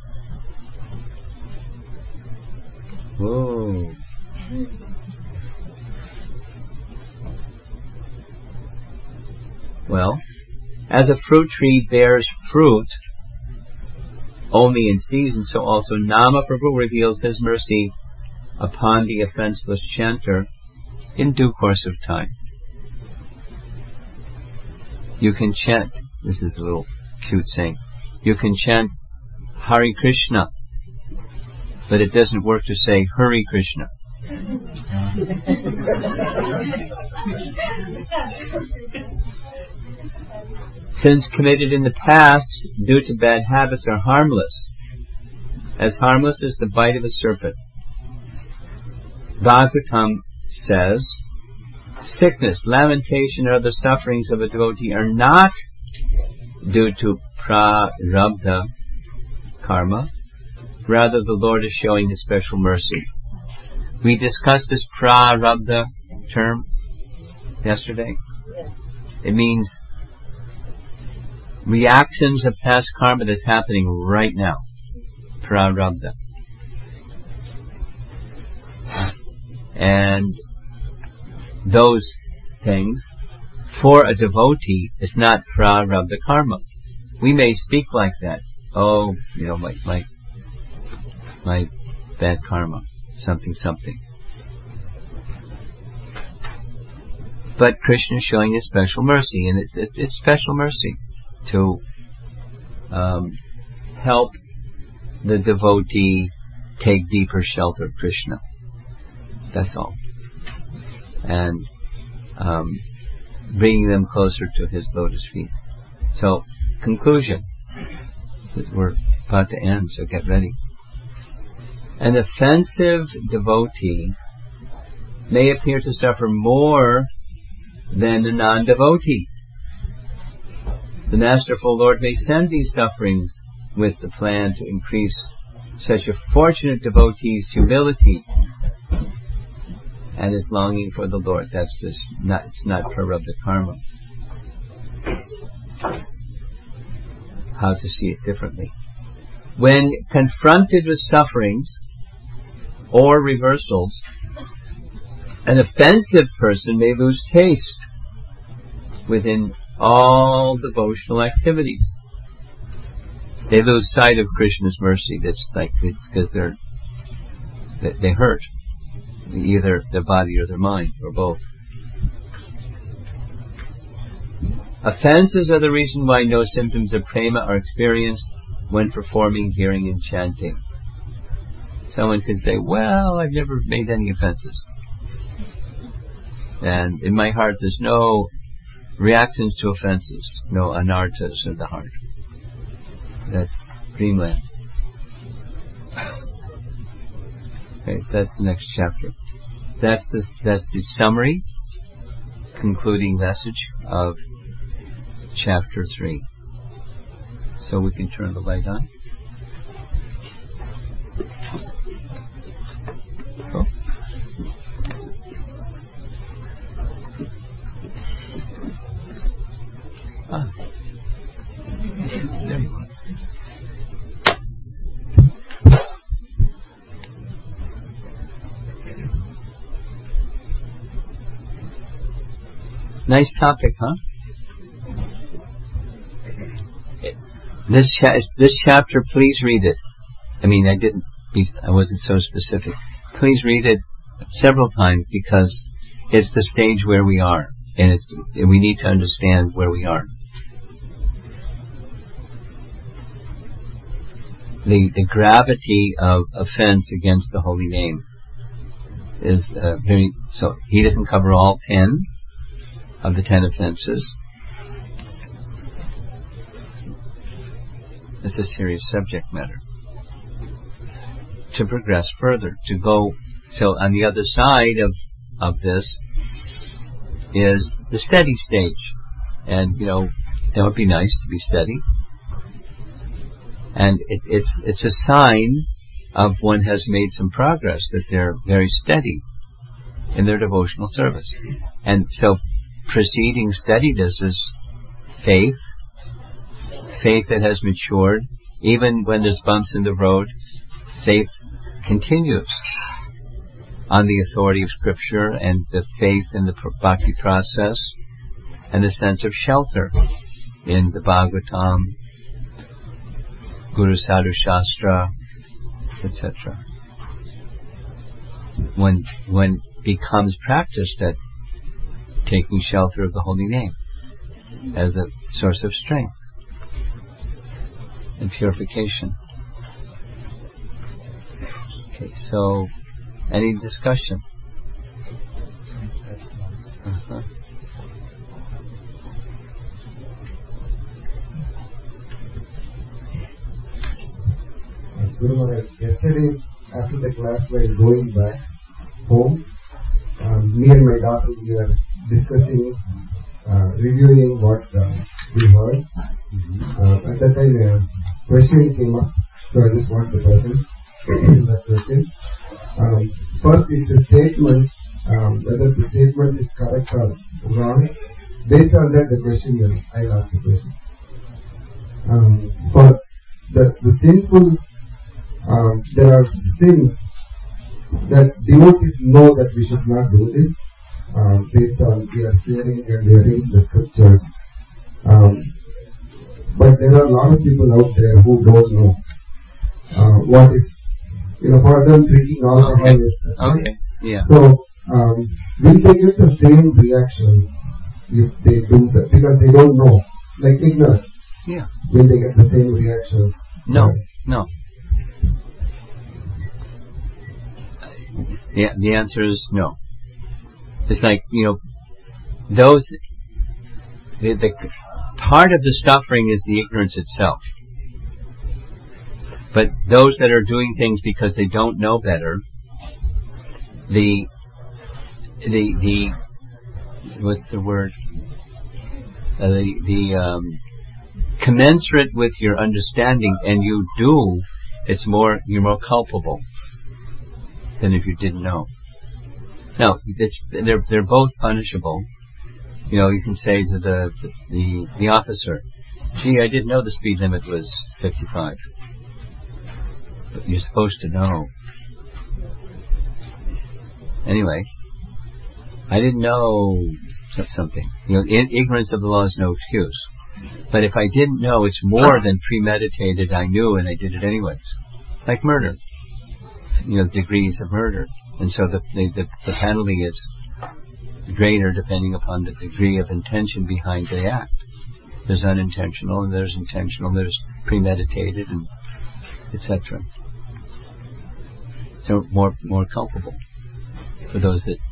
Whoa. Well, as a fruit tree bears fruit only in season, so also Nama Prabhu reveals his mercy upon the offenseless chanter in due course of time. You can chant, this is a little cute saying, you can chant Hare Krishna, but it doesn't work to say Hare Krishna. Sins committed in the past due to bad habits are harmless, as harmless as the bite of a serpent. Bhagavatam says, sickness, lamentation, or other sufferings of a devotee are not due to prarabdha karma. Rather, the Lord is showing His special mercy. We discussed this prarabdha term yesterday. It means reactions of past karma that's happening right now. Prarabdha. And those things, for a devotee, is not prarabdha karma. We may speak like that. Oh, my bad karma. Something. But Krishna is showing His special mercy, and it's special mercy to help the devotee take deeper shelter of Krishna. That's all. And bringing them closer to His lotus feet. So, conclusion. We're about to end, so get ready. An offensive devotee may appear to suffer more than a non-devotee. The Masterful Lord may send these sufferings with the plan to increase such a fortunate devotee's humility and his longing for the Lord. It's not prarabdha karma. How to see it differently. When confronted with sufferings or reversals, an offensive person may lose taste within all devotional activities. They lose sight of Krishna's mercy. It's because they hurt either their body or their mind, or both. Offenses are the reason why no symptoms of prema are experienced when performing hearing and chanting. Someone could say, well, I've never made any offenses. And in my heart there's no reactions to offenses, no anarthas in the heart. That's dreamland. Okay, that's the next chapter. That's the summary, concluding message of chapter 3. So we can turn the light on. There you are. Nice topic, huh? This chapter, please read it. I mean, I wasn't so specific. Please read it several times because it's the stage where we are, and we need to understand where we are. The gravity of offense against the holy name is so he doesn't cover all 10 of the 10 offenses. It's a serious subject matter. To progress further, to go, so on the other side of this is the steady stage. And, that would be nice to be steady. And it's a sign of one has made some progress, that they're very steady in their devotional service. And so preceding steadiness is faith that has matured. Even when there's bumps in the road, faith continues on the authority of Scripture and the faith in the bhakti process and the sense of shelter in the Bhagavatam, Guru Sadhu Shastra, etc. One becomes practiced at taking shelter of the holy name as a source of strength and purification. Okay, so any discussion? Guru Maharaj, yesterday after the class while going back home, me and my daughter we were discussing, reviewing what we heard. At that time a question came up, so I just want to present that question. First, it's a statement, whether the statement is correct or wrong. Based on that, the question I'll ask the question. For the sinful, there are things that devotees know that we should not do this, based on we are hearing and we are reading the scriptures. But there are a lot of people out there who don't know what is, for them drinking alcohol is. Okay. Yeah. So, will they get the same reaction if they do that? Because they don't know, like ignorance. Yeah. Will they get the same reaction? No. Yeah, the answer is no. It's like, those, the part of the suffering is the ignorance itself. But those that are doing things because they don't know better, the what's the word? Commensurate with your understanding, and you do, you're more culpable than if you didn't know. No, they're both punishable. You can say to the officer, "Gee, I didn't know the speed limit was 55." But you're supposed to know. Anyway, I didn't know something. Ignorance of the law is no excuse. But if I didn't know, it's more than premeditated. I knew and I did it anyways. Like murder. Degrees of murder. And so the penalty is greater depending upon the degree of intention behind the act. There's unintentional, and there's intentional, there's premeditated, and etc. So more culpable for those that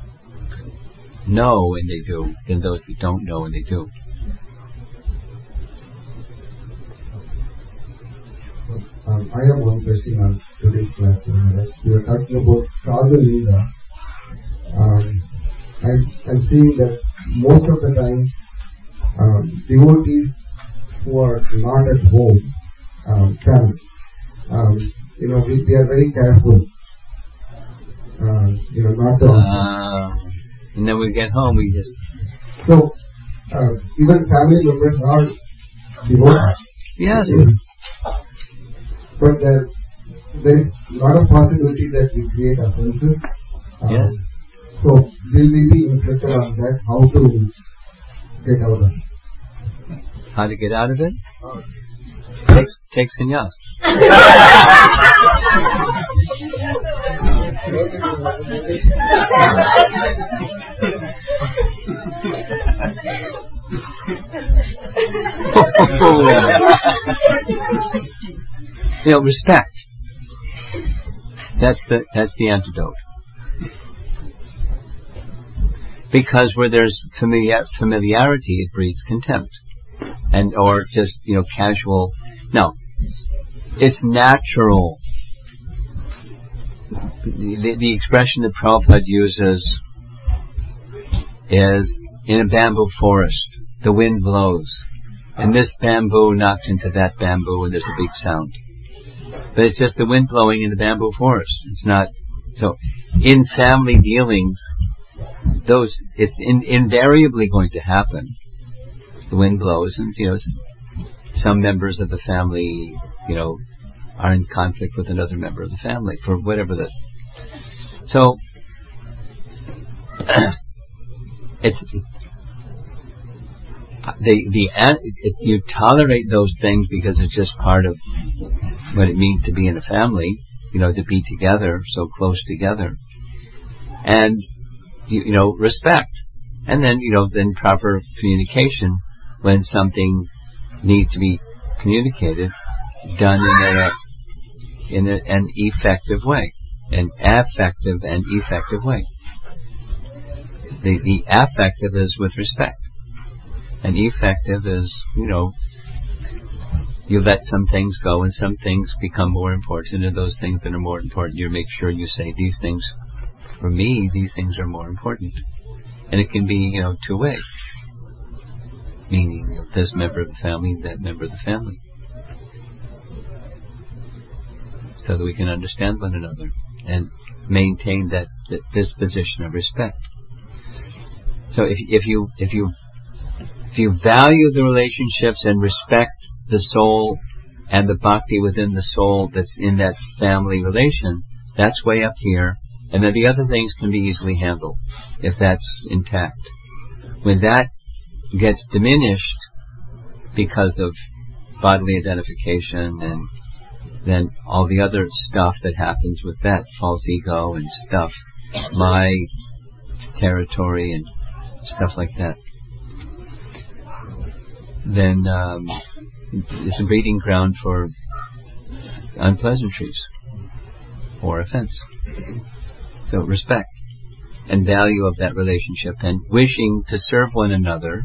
know and they do than those that don't know and they do. I have one question on today's class. We were talking about Sadhu Linga. I'm seeing that most of the time devotees who are not at home can, we are very careful, not to. And then we get home, we just. So, even family members are devotees. Yes. But there is a lot of possibility that we create offenses. Yes. So will we be interested on that? How to get out of it? How to get out of it? Take sannyas. Respect. That's the antidote. Because where there's familiarity, it breeds contempt, or just casual. No, it's natural. The expression that Prabhupada uses is, in a bamboo forest, the wind blows, and this bamboo knocks into that bamboo, and there's a big sound. But it's just the wind blowing in the bamboo forest. It's not so. In family dealings, it's invariably going to happen. The wind blows, and some members of the family, are in conflict with another member of the family for whatever the. So you tolerate those things because it's just part of what it means to be in a family, to be together, so close together, and respect, and then then proper communication when something needs to be communicated, done in an effective way, an affective and effective way. The affective is with respect. And effective is, you let some things go and some things become more important, and those things that are more important, you make sure you say, these things, for me, these things are more important. And it can be, two ways. Meaning, this member of the family, that member of the family. So that we can understand one another and maintain that disposition of respect. So if you value the relationships and respect the soul and the bhakti within the soul that's in that family relation, that's way up here, and then the other things can be easily handled if that's intact. When that gets diminished because of bodily identification and then all the other stuff that happens with that, false ego and stuff, my territory and stuff like that, then it's a breeding ground for unpleasantries or offense. So respect and value of that relationship and wishing to serve one another,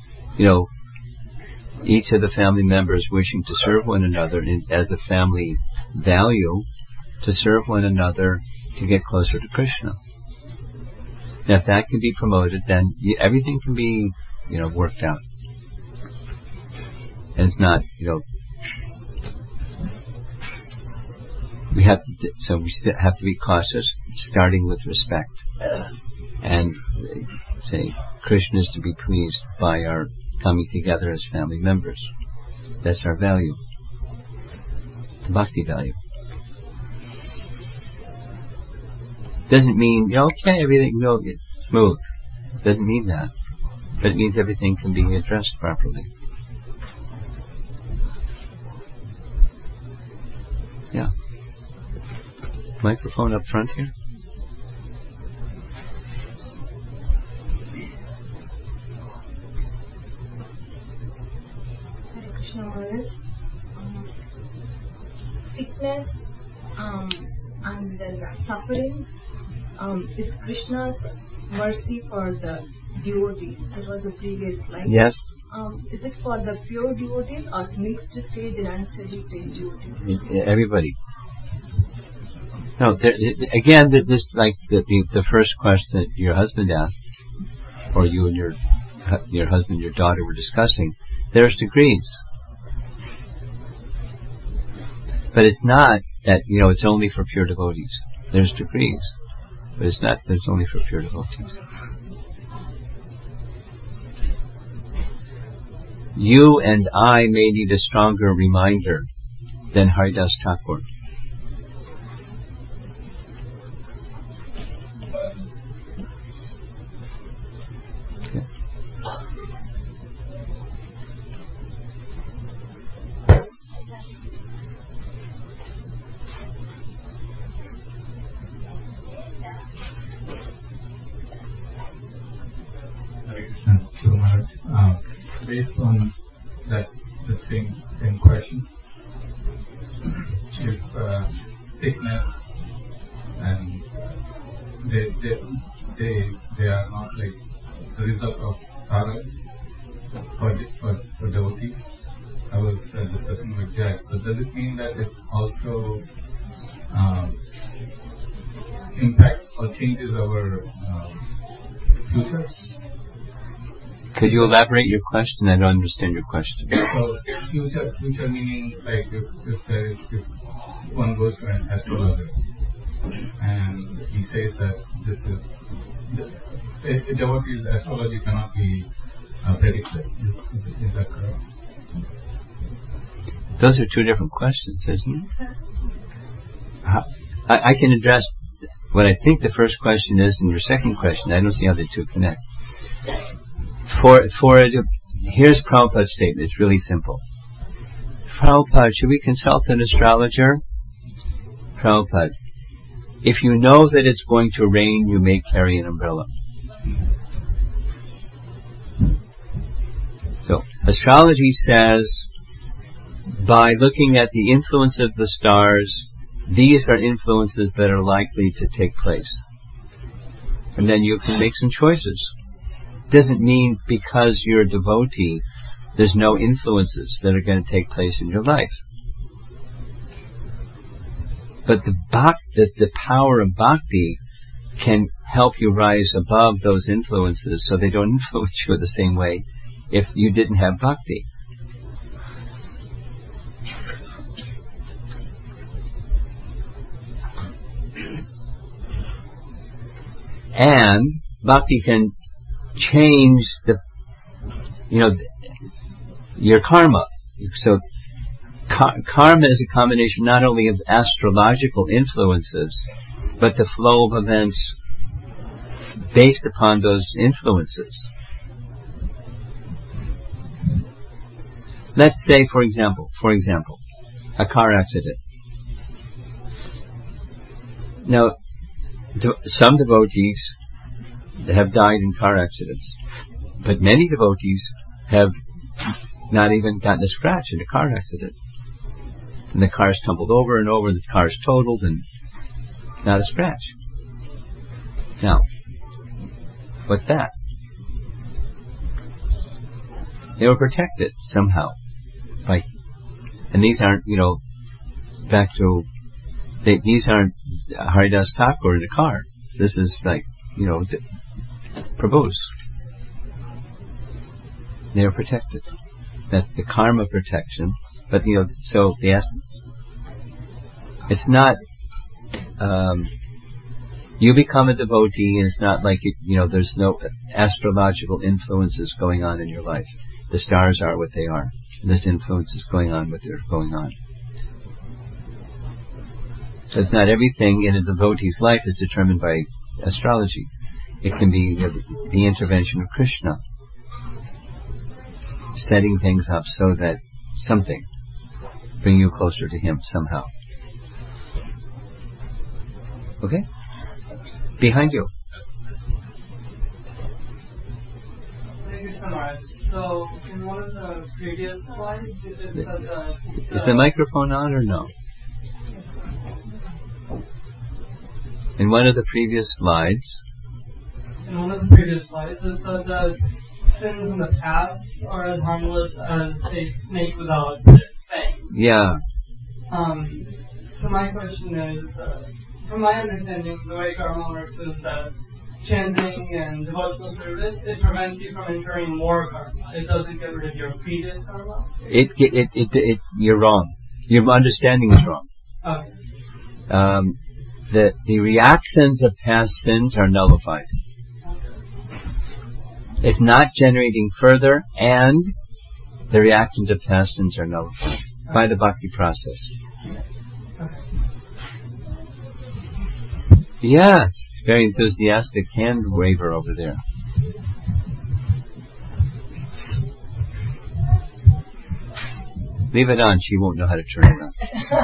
each of the family members wishing to serve one another as a family value, to serve one another to get closer to Krishna. Now if that can be promoted, then everything can be, worked out. And it's not, we have to be cautious, starting with respect, and say Krishna is to be pleased by our coming together as family members. That's our value, the bhakti value. Doesn't mean everything it's smooth. Doesn't mean that, but it means everything can be addressed properly. Yeah. Microphone up front here. Hare Krishna Maharaj. Sickness and then suffering is Krishna's mercy for the devotees. That was the previous slide. Yes. Is it for the pure devotees or mixed stage and unsteady stage devotees? Everybody. No, again, this like the first question that your husband asked, or you and your husband, your daughter were discussing. There's degrees, but it's not that it's only for pure devotees. There's degrees, but it's not that it's only for pure devotees. you and I may need a stronger reminder than Haridas Thakur. Okay. Based on the same question, if sickness and they are not like the result of sadhana for devotees. I was discussing with Jack. So does it mean that it also impacts or changes our future? Could you elaborate your question? I don't understand your question. So future meaning like if one goes to an astrologer and he says that this is a devotee's astrology cannot be predicted. Is that correct? Those are two different questions, isn't it? I can address what I think the first question is and your second question. I don't see how the two connect. Here's Prabhupada's statement. It's really simple. Prabhupada, should we consult an astrologer? Prabhupada, if you know that it's going to rain, you may carry an umbrella. So, astrology says, by looking at the influence of the stars, these are influences that are likely to take place. And then you can make some choices. Doesn't mean because you're a devotee, there's no influences that are going to take place in your life. But the power of bhakti can help you rise above those influences so they don't influence you the same way if you didn't have bhakti. And bhakti can change your karma. So karma is a combination not only of astrological influences, but the flow of events based upon those influences. Let's say, for example, a car accident. Now, some devotees have died in car accidents, but many devotees have not even gotten a scratch in a car accident. And the car's tumbled over and over, the car's totaled, and not a scratch. Now, what's that? They were protected somehow. And these aren't, these aren't Haridas Thakur in a car. This is Prabhu's. They are protected. That's the karma protection. But so the essence. It's not. You become a devotee, and it's not like there's no astrological influences going on in your life. The stars are what they are. There's influences going on what they're going on. So it's not everything in a devotee's life is determined by astrology. It can be the intervention of Krishna, setting things up so that something bring you closer to him somehow. Okay? Behind you. Thank you so much. So, in one of the previous slides, it said that... Is the microphone on or no? In one of the previous slides... In one of the previous slides, it said that sins in the past are as harmless as a snake without its fangs. Yeah. So my question is, from my understanding, the way karma works is that chanting and devotional service, it prevents you from incurring more karma. It doesn't get rid of your previous karma. You're wrong. Your understanding is wrong. Okay. The reactions of past sins are nullified. It's not generating further, and The reactions of past sins are nullified by the bhakti process. Yes, very enthusiastic hand waver over there. Leave it on, she won't know how to turn it on.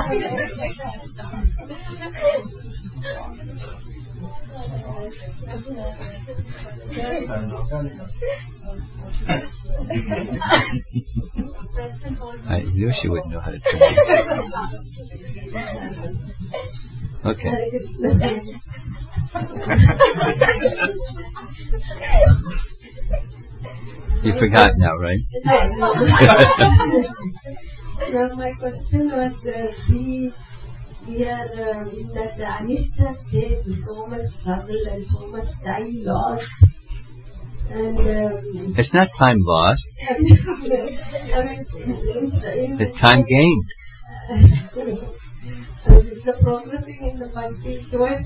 I knew she wouldn't know how to turn it on. Okay. You forgot now, right? So my question was, we are in that Anishta state with so much struggle and so much time lost. And it's not time lost. It's time gained. The progressing in the bhakti towards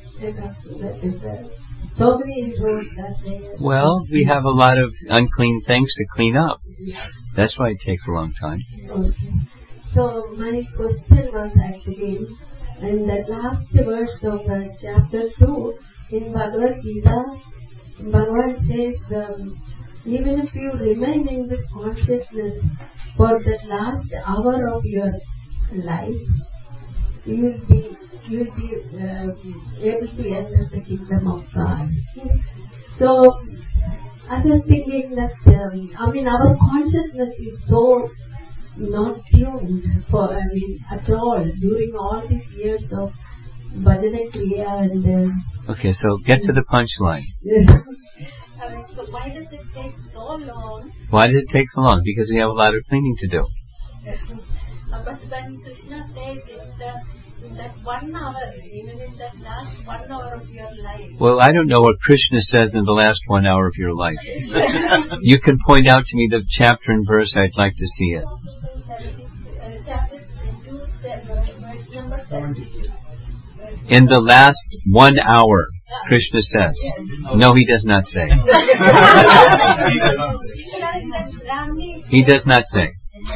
so many roads that they... Well, we have a lot of unclean things to clean up. That's why it takes a long time. Okay. So my question was actually, in the last verse of chapter 2 in Bhagavad Gita, Bhagavan says, even if you remain in this consciousness for the last hour of your life, you will be able to enter the kingdom of God. So I was thinking that our consciousness is so not tuned at all during all these years of bhajana kriya and. Okay, so get to the punchline. So why does it take so long? Why does it take so long? Because we have a lot of cleaning to do. But when Krishna says in that 1 hour, even in that last 1 hour of your life. Well, I don't know what Krishna says in the last 1 hour of your life. You can point out to me the chapter and verse. I'd like to see it. Chapter 2, verse number 72. In the last 1 hour, Krishna says. No, he does not say. He does not say.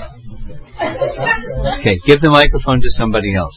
Okay, give the microphone to somebody else.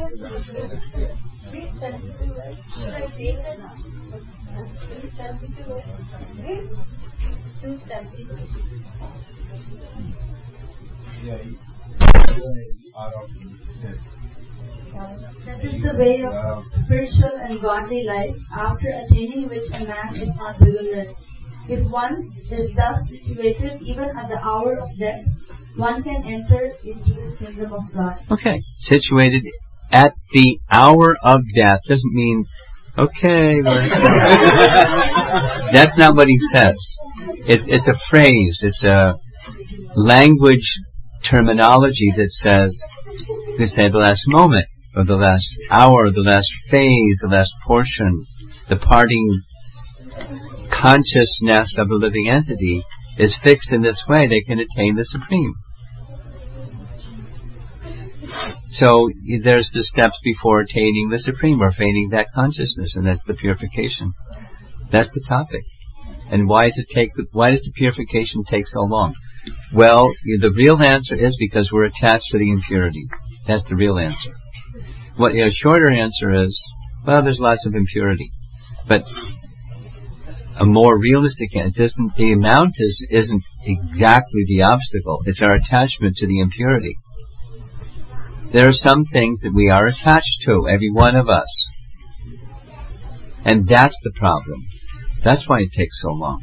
That is the way of spiritual and godly life, after attaining which a man is not bewildered. If one is thus situated, even at the hour of death, one can enter into the kingdom of God. Okay, situated at the hour of death doesn't mean, okay, that's not what he says. It's a phrase, it's a language terminology that says, we say the last moment, or the last hour, the last phase, the last portion, the parting consciousness of a living entity is fixed in this way, they can attain the Supreme. So there's the steps before attaining the Supreme, or attaining that consciousness, and that's the purification. That's the topic. And why does the purification take so long? Well, the real answer is because we're attached to the impurity. That's the real answer. Well, a shorter answer is, well, there's lots of impurity, but a more realistic answer, the amount isn't exactly the obstacle. It's our attachment to the impurity. There are some things that we are attached to, every one of us. And that's the problem. That's why it takes so long.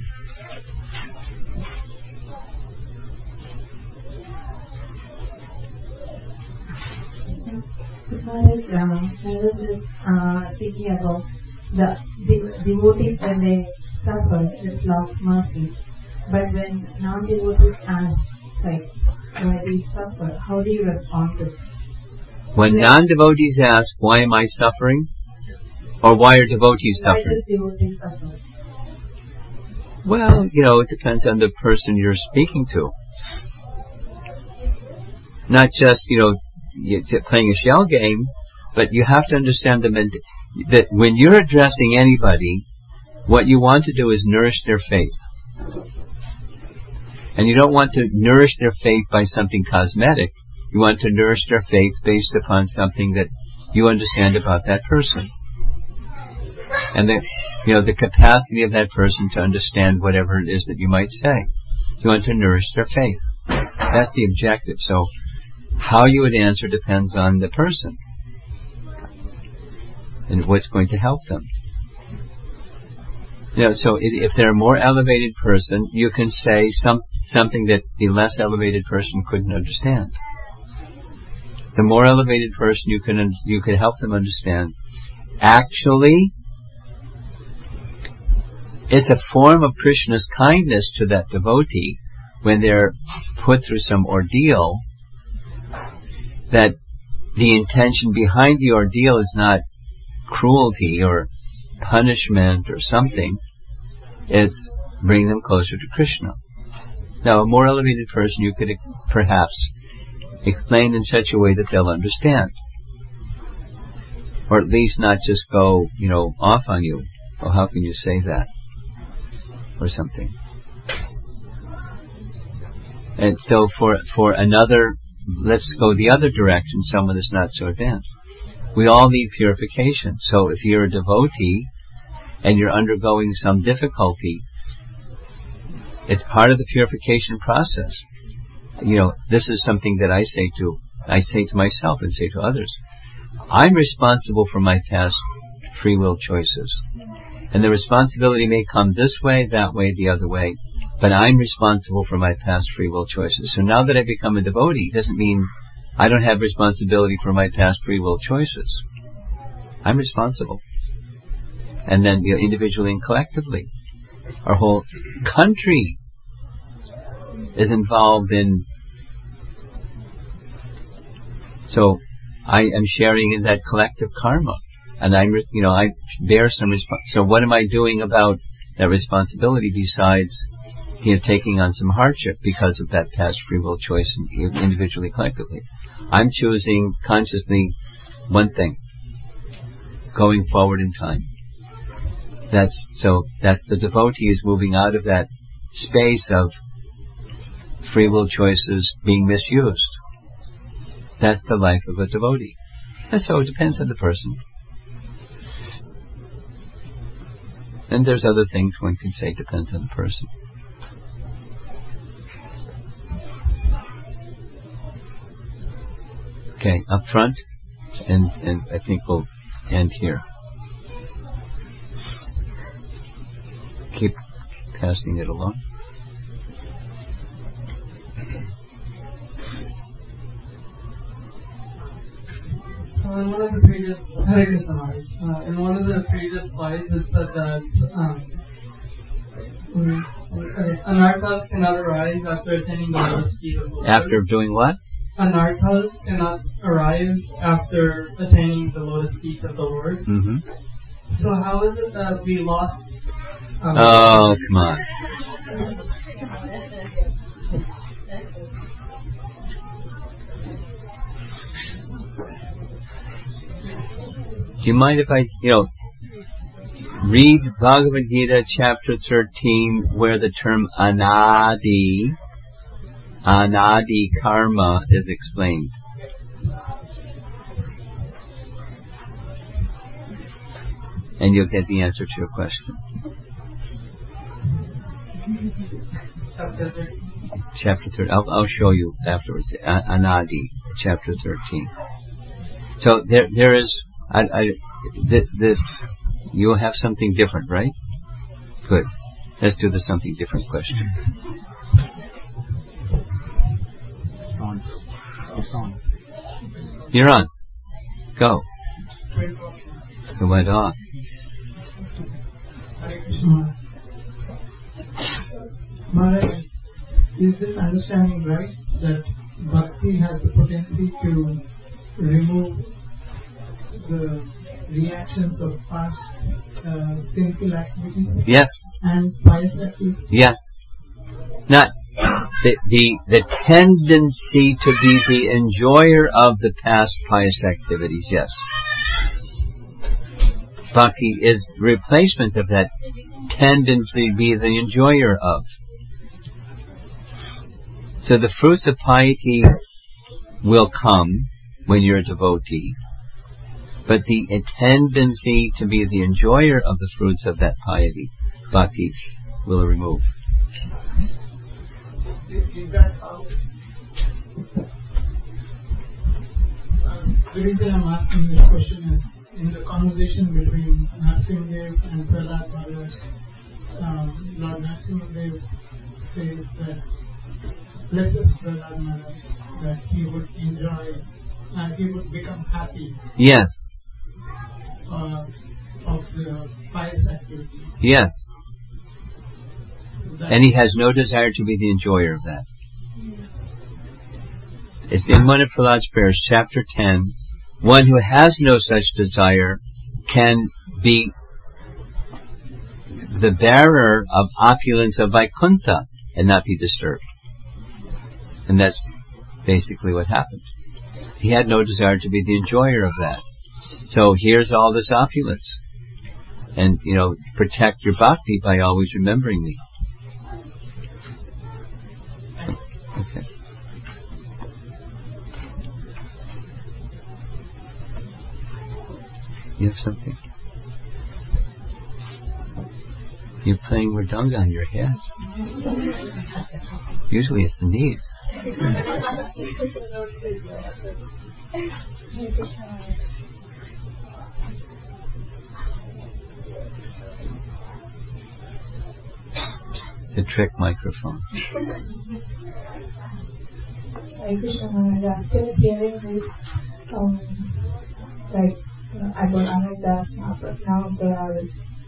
I was just thinking about the devotees when they suffer, it's love, mercy. But when non-devotees ask, why do you suffer? How do you respond to it? When non-devotees ask, why am I suffering? Or why are devotees suffering? Why do devotees suffer? Well, it depends on the person you're speaking to. Not just, playing a shell game, but you have to understand that when you're addressing anybody, what you want to do is nourish their faith. And you don't want to nourish their faith by something cosmetic. You want to nourish their faith based upon something that you understand about that person. And the capacity of that person to understand whatever it is that you might say. You want to nourish their faith. That's the objective. So how you would answer depends on the person and what's going to help them. So if they're a more elevated person, you can say something that the less elevated person couldn't understand. The more elevated person, you can help them understand. Actually, it's a form of Krishna's kindness to that devotee when they're put through some ordeal, that the intention behind the ordeal is not cruelty or punishment or something. It's bring them closer to Krishna. Now, a more elevated person you could perhaps explain in such a way that they'll understand. Or at least not just go, off on you. Oh, how can you say that? Or something. And so for another, let's go the other direction, someone that's not so advanced. We all need purification. So if you're a devotee and you're undergoing some difficulty, it's part of the purification process. This is something that I say to myself and say to others. I'm responsible for my past free will choices. And the responsibility may come this way, that way, the other way, but I'm responsible for my past free will choices. So now that I become a devotee, doesn't mean I don't have responsibility for my past free will choices. I'm responsible. And then individually and collectively. Our whole country is involved in. So I am sharing in that collective karma, and I bear some so what am I doing about that responsibility besides taking on some hardship because of that past free will choice individually, collectively? I'm choosing consciously one thing, going forward in time. That's the devotee is moving out of that space of free will choices being misused. That's the life of a devotee. And so it depends on the person. And there's other things one can say depends on the person. Okay, up front, and I think we'll end here. Keep passing it along. So in one of the previous slides, it said that anarthas cannot arise after attaining the lotus feet of the Lord. After doing what? Anarthas cannot arise after attaining the lotus feet of the Lord. Mm-hmm. So how is it that we lost? Oh, come on. Do you mind if I, read Bhagavad Gita chapter 13 where the term anadi karma is explained? And you'll get the answer to your question. Chapter 13. I'll show you afterwards. Anadi, chapter 13. So there is this. You have something different, right? Good. Let's do the something different question. It's on. You're on. Go. It went off. Maharaj, is this understanding right, that bhakti has the potency to remove the reactions of past sinful activities? Yes. And pious activities? Yes. Not the tendency to be the enjoyer of the past pious activities, yes. Bhakti is replacement of that tendency to be the enjoyer of. So the fruits of piety will come when you're a devotee, but the tendency to be the enjoyer of the fruits of that piety, bhakti, will remove. Is that how? The reason I'm asking this question is in the conversation between Narasimhadev and Prahlad Maharaj, Lord Narasimhadev says that blesses Prahlad Maharaj that he would enjoy and he would become happy. Yes. Of the pious activities. Yes. And he has no desire to be the enjoyer of that. It's in one of Prahlad's prayers, chapter 10. One who has no such desire can be the bearer of opulence of Vaikuntha and not be disturbed. And that's basically what happened. He had no desire to be the enjoyer of that. So here's all this opulence. And, protect your bhakti by always remembering me. Okay. You have something? You're playing Mridanga on your head. Usually it's the knees. The trick microphone. After hearing this, I got another das, but now there are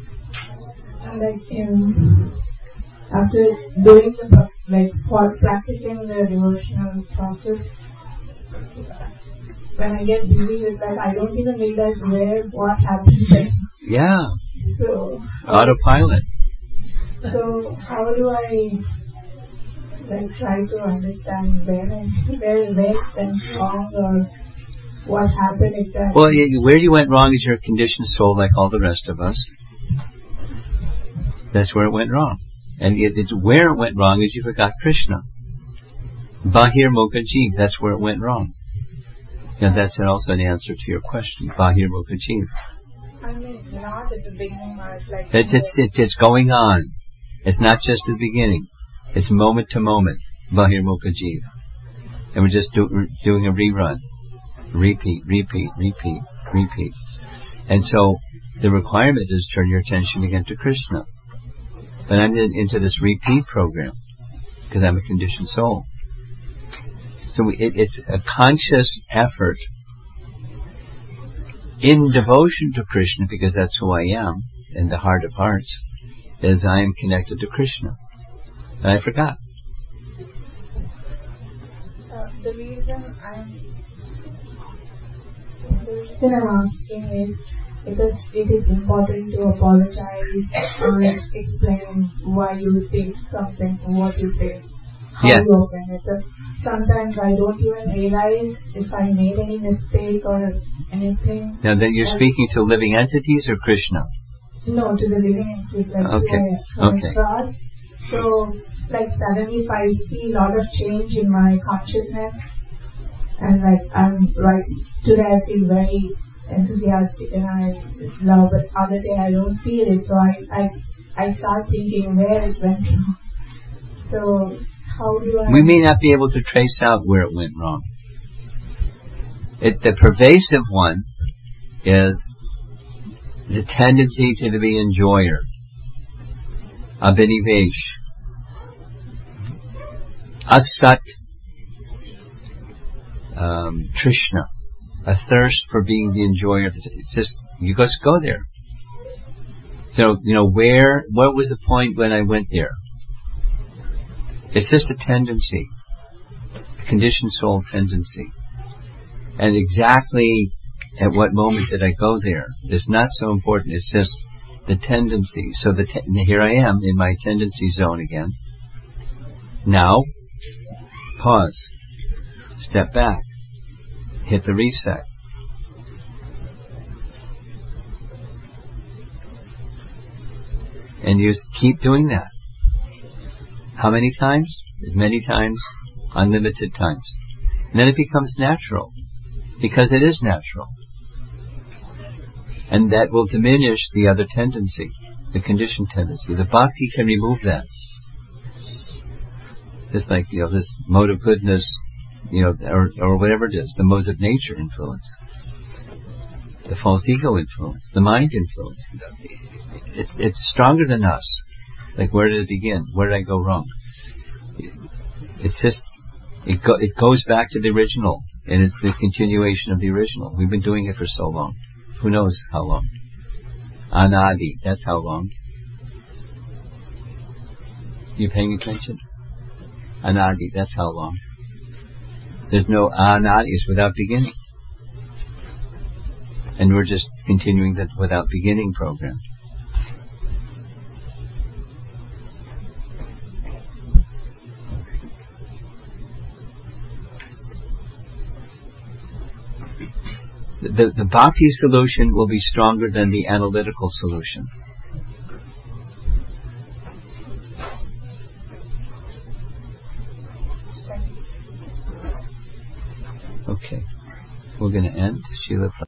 after doing for practicing the devotional process, when I get busy with that, I don't even realize what happened. Yeah. So autopilot. So how do I try to understand where it went wrong or what happened exactly? Well, where you went wrong is your conditioned soul, like all the rest of us. That's where it went wrong. And where it went wrong is you forgot Krishna. Bahir Mukha Jeev, that's where it went wrong. And that's also an answer to your question. Bahir Mukha Jeev. I mean, not at the beginning, it's going on. It's not just the beginning. It's moment to moment. Bahir Mukha Jeev. And we're just doing a rerun. Repeat. And so the requirement is turn your attention again to Krishna. But I'm into this repeat program because I'm a conditioned soul. So it's a conscious effort in devotion to Krishna, because that's who I am in the heart of hearts, is I am connected to Krishna. And I forgot. The reason I'm asking is because it is important to apologize or explain why you did something, what you did, how you opened it. So sometimes I don't even realize if I made any mistake or anything. Now then you're speaking to living entities or Krishna? No, to the living entities. Okay. So suddenly if I see a lot of change in my consciousness, and today I feel very enthusiastic and I love, but other day I don't feel it, so I start thinking where it went wrong. So how do I... We may not be able to trace out where it went wrong. The pervasive one is the tendency to be enjoyer, abhinivesh, asat, trishna, a thirst for being the enjoyer. It's just, you just go there. So, what was the point when I went there? It's just a tendency, a conditioned soul tendency. And exactly at what moment did I go there is not so important. It's just the tendency. So here I am in my tendency zone again. Now, pause, step back, hit the reset. And you just keep doing that. How many times? As many times unlimited times. And then it becomes natural, because it is natural. And that will diminish the other tendency, the conditioned tendency. The bhakti can remove that. Just like, this mode of goodness, or whatever it is, the modes of nature influence, the false ego influence, the mind influence. It's stronger than us. Like, where did it begin? Where did I go wrong? It's just, it goes back to the original, and it's the continuation of the original. We've been doing it for so long. Who knows how long? Anadi, that's how long. You paying attention? Anadi, that's how long. There's no anadis without beginning. And we're just continuing that without beginning program. The bhakti solution will be stronger than the analytical solution. Okay. We're going to end. Sheila.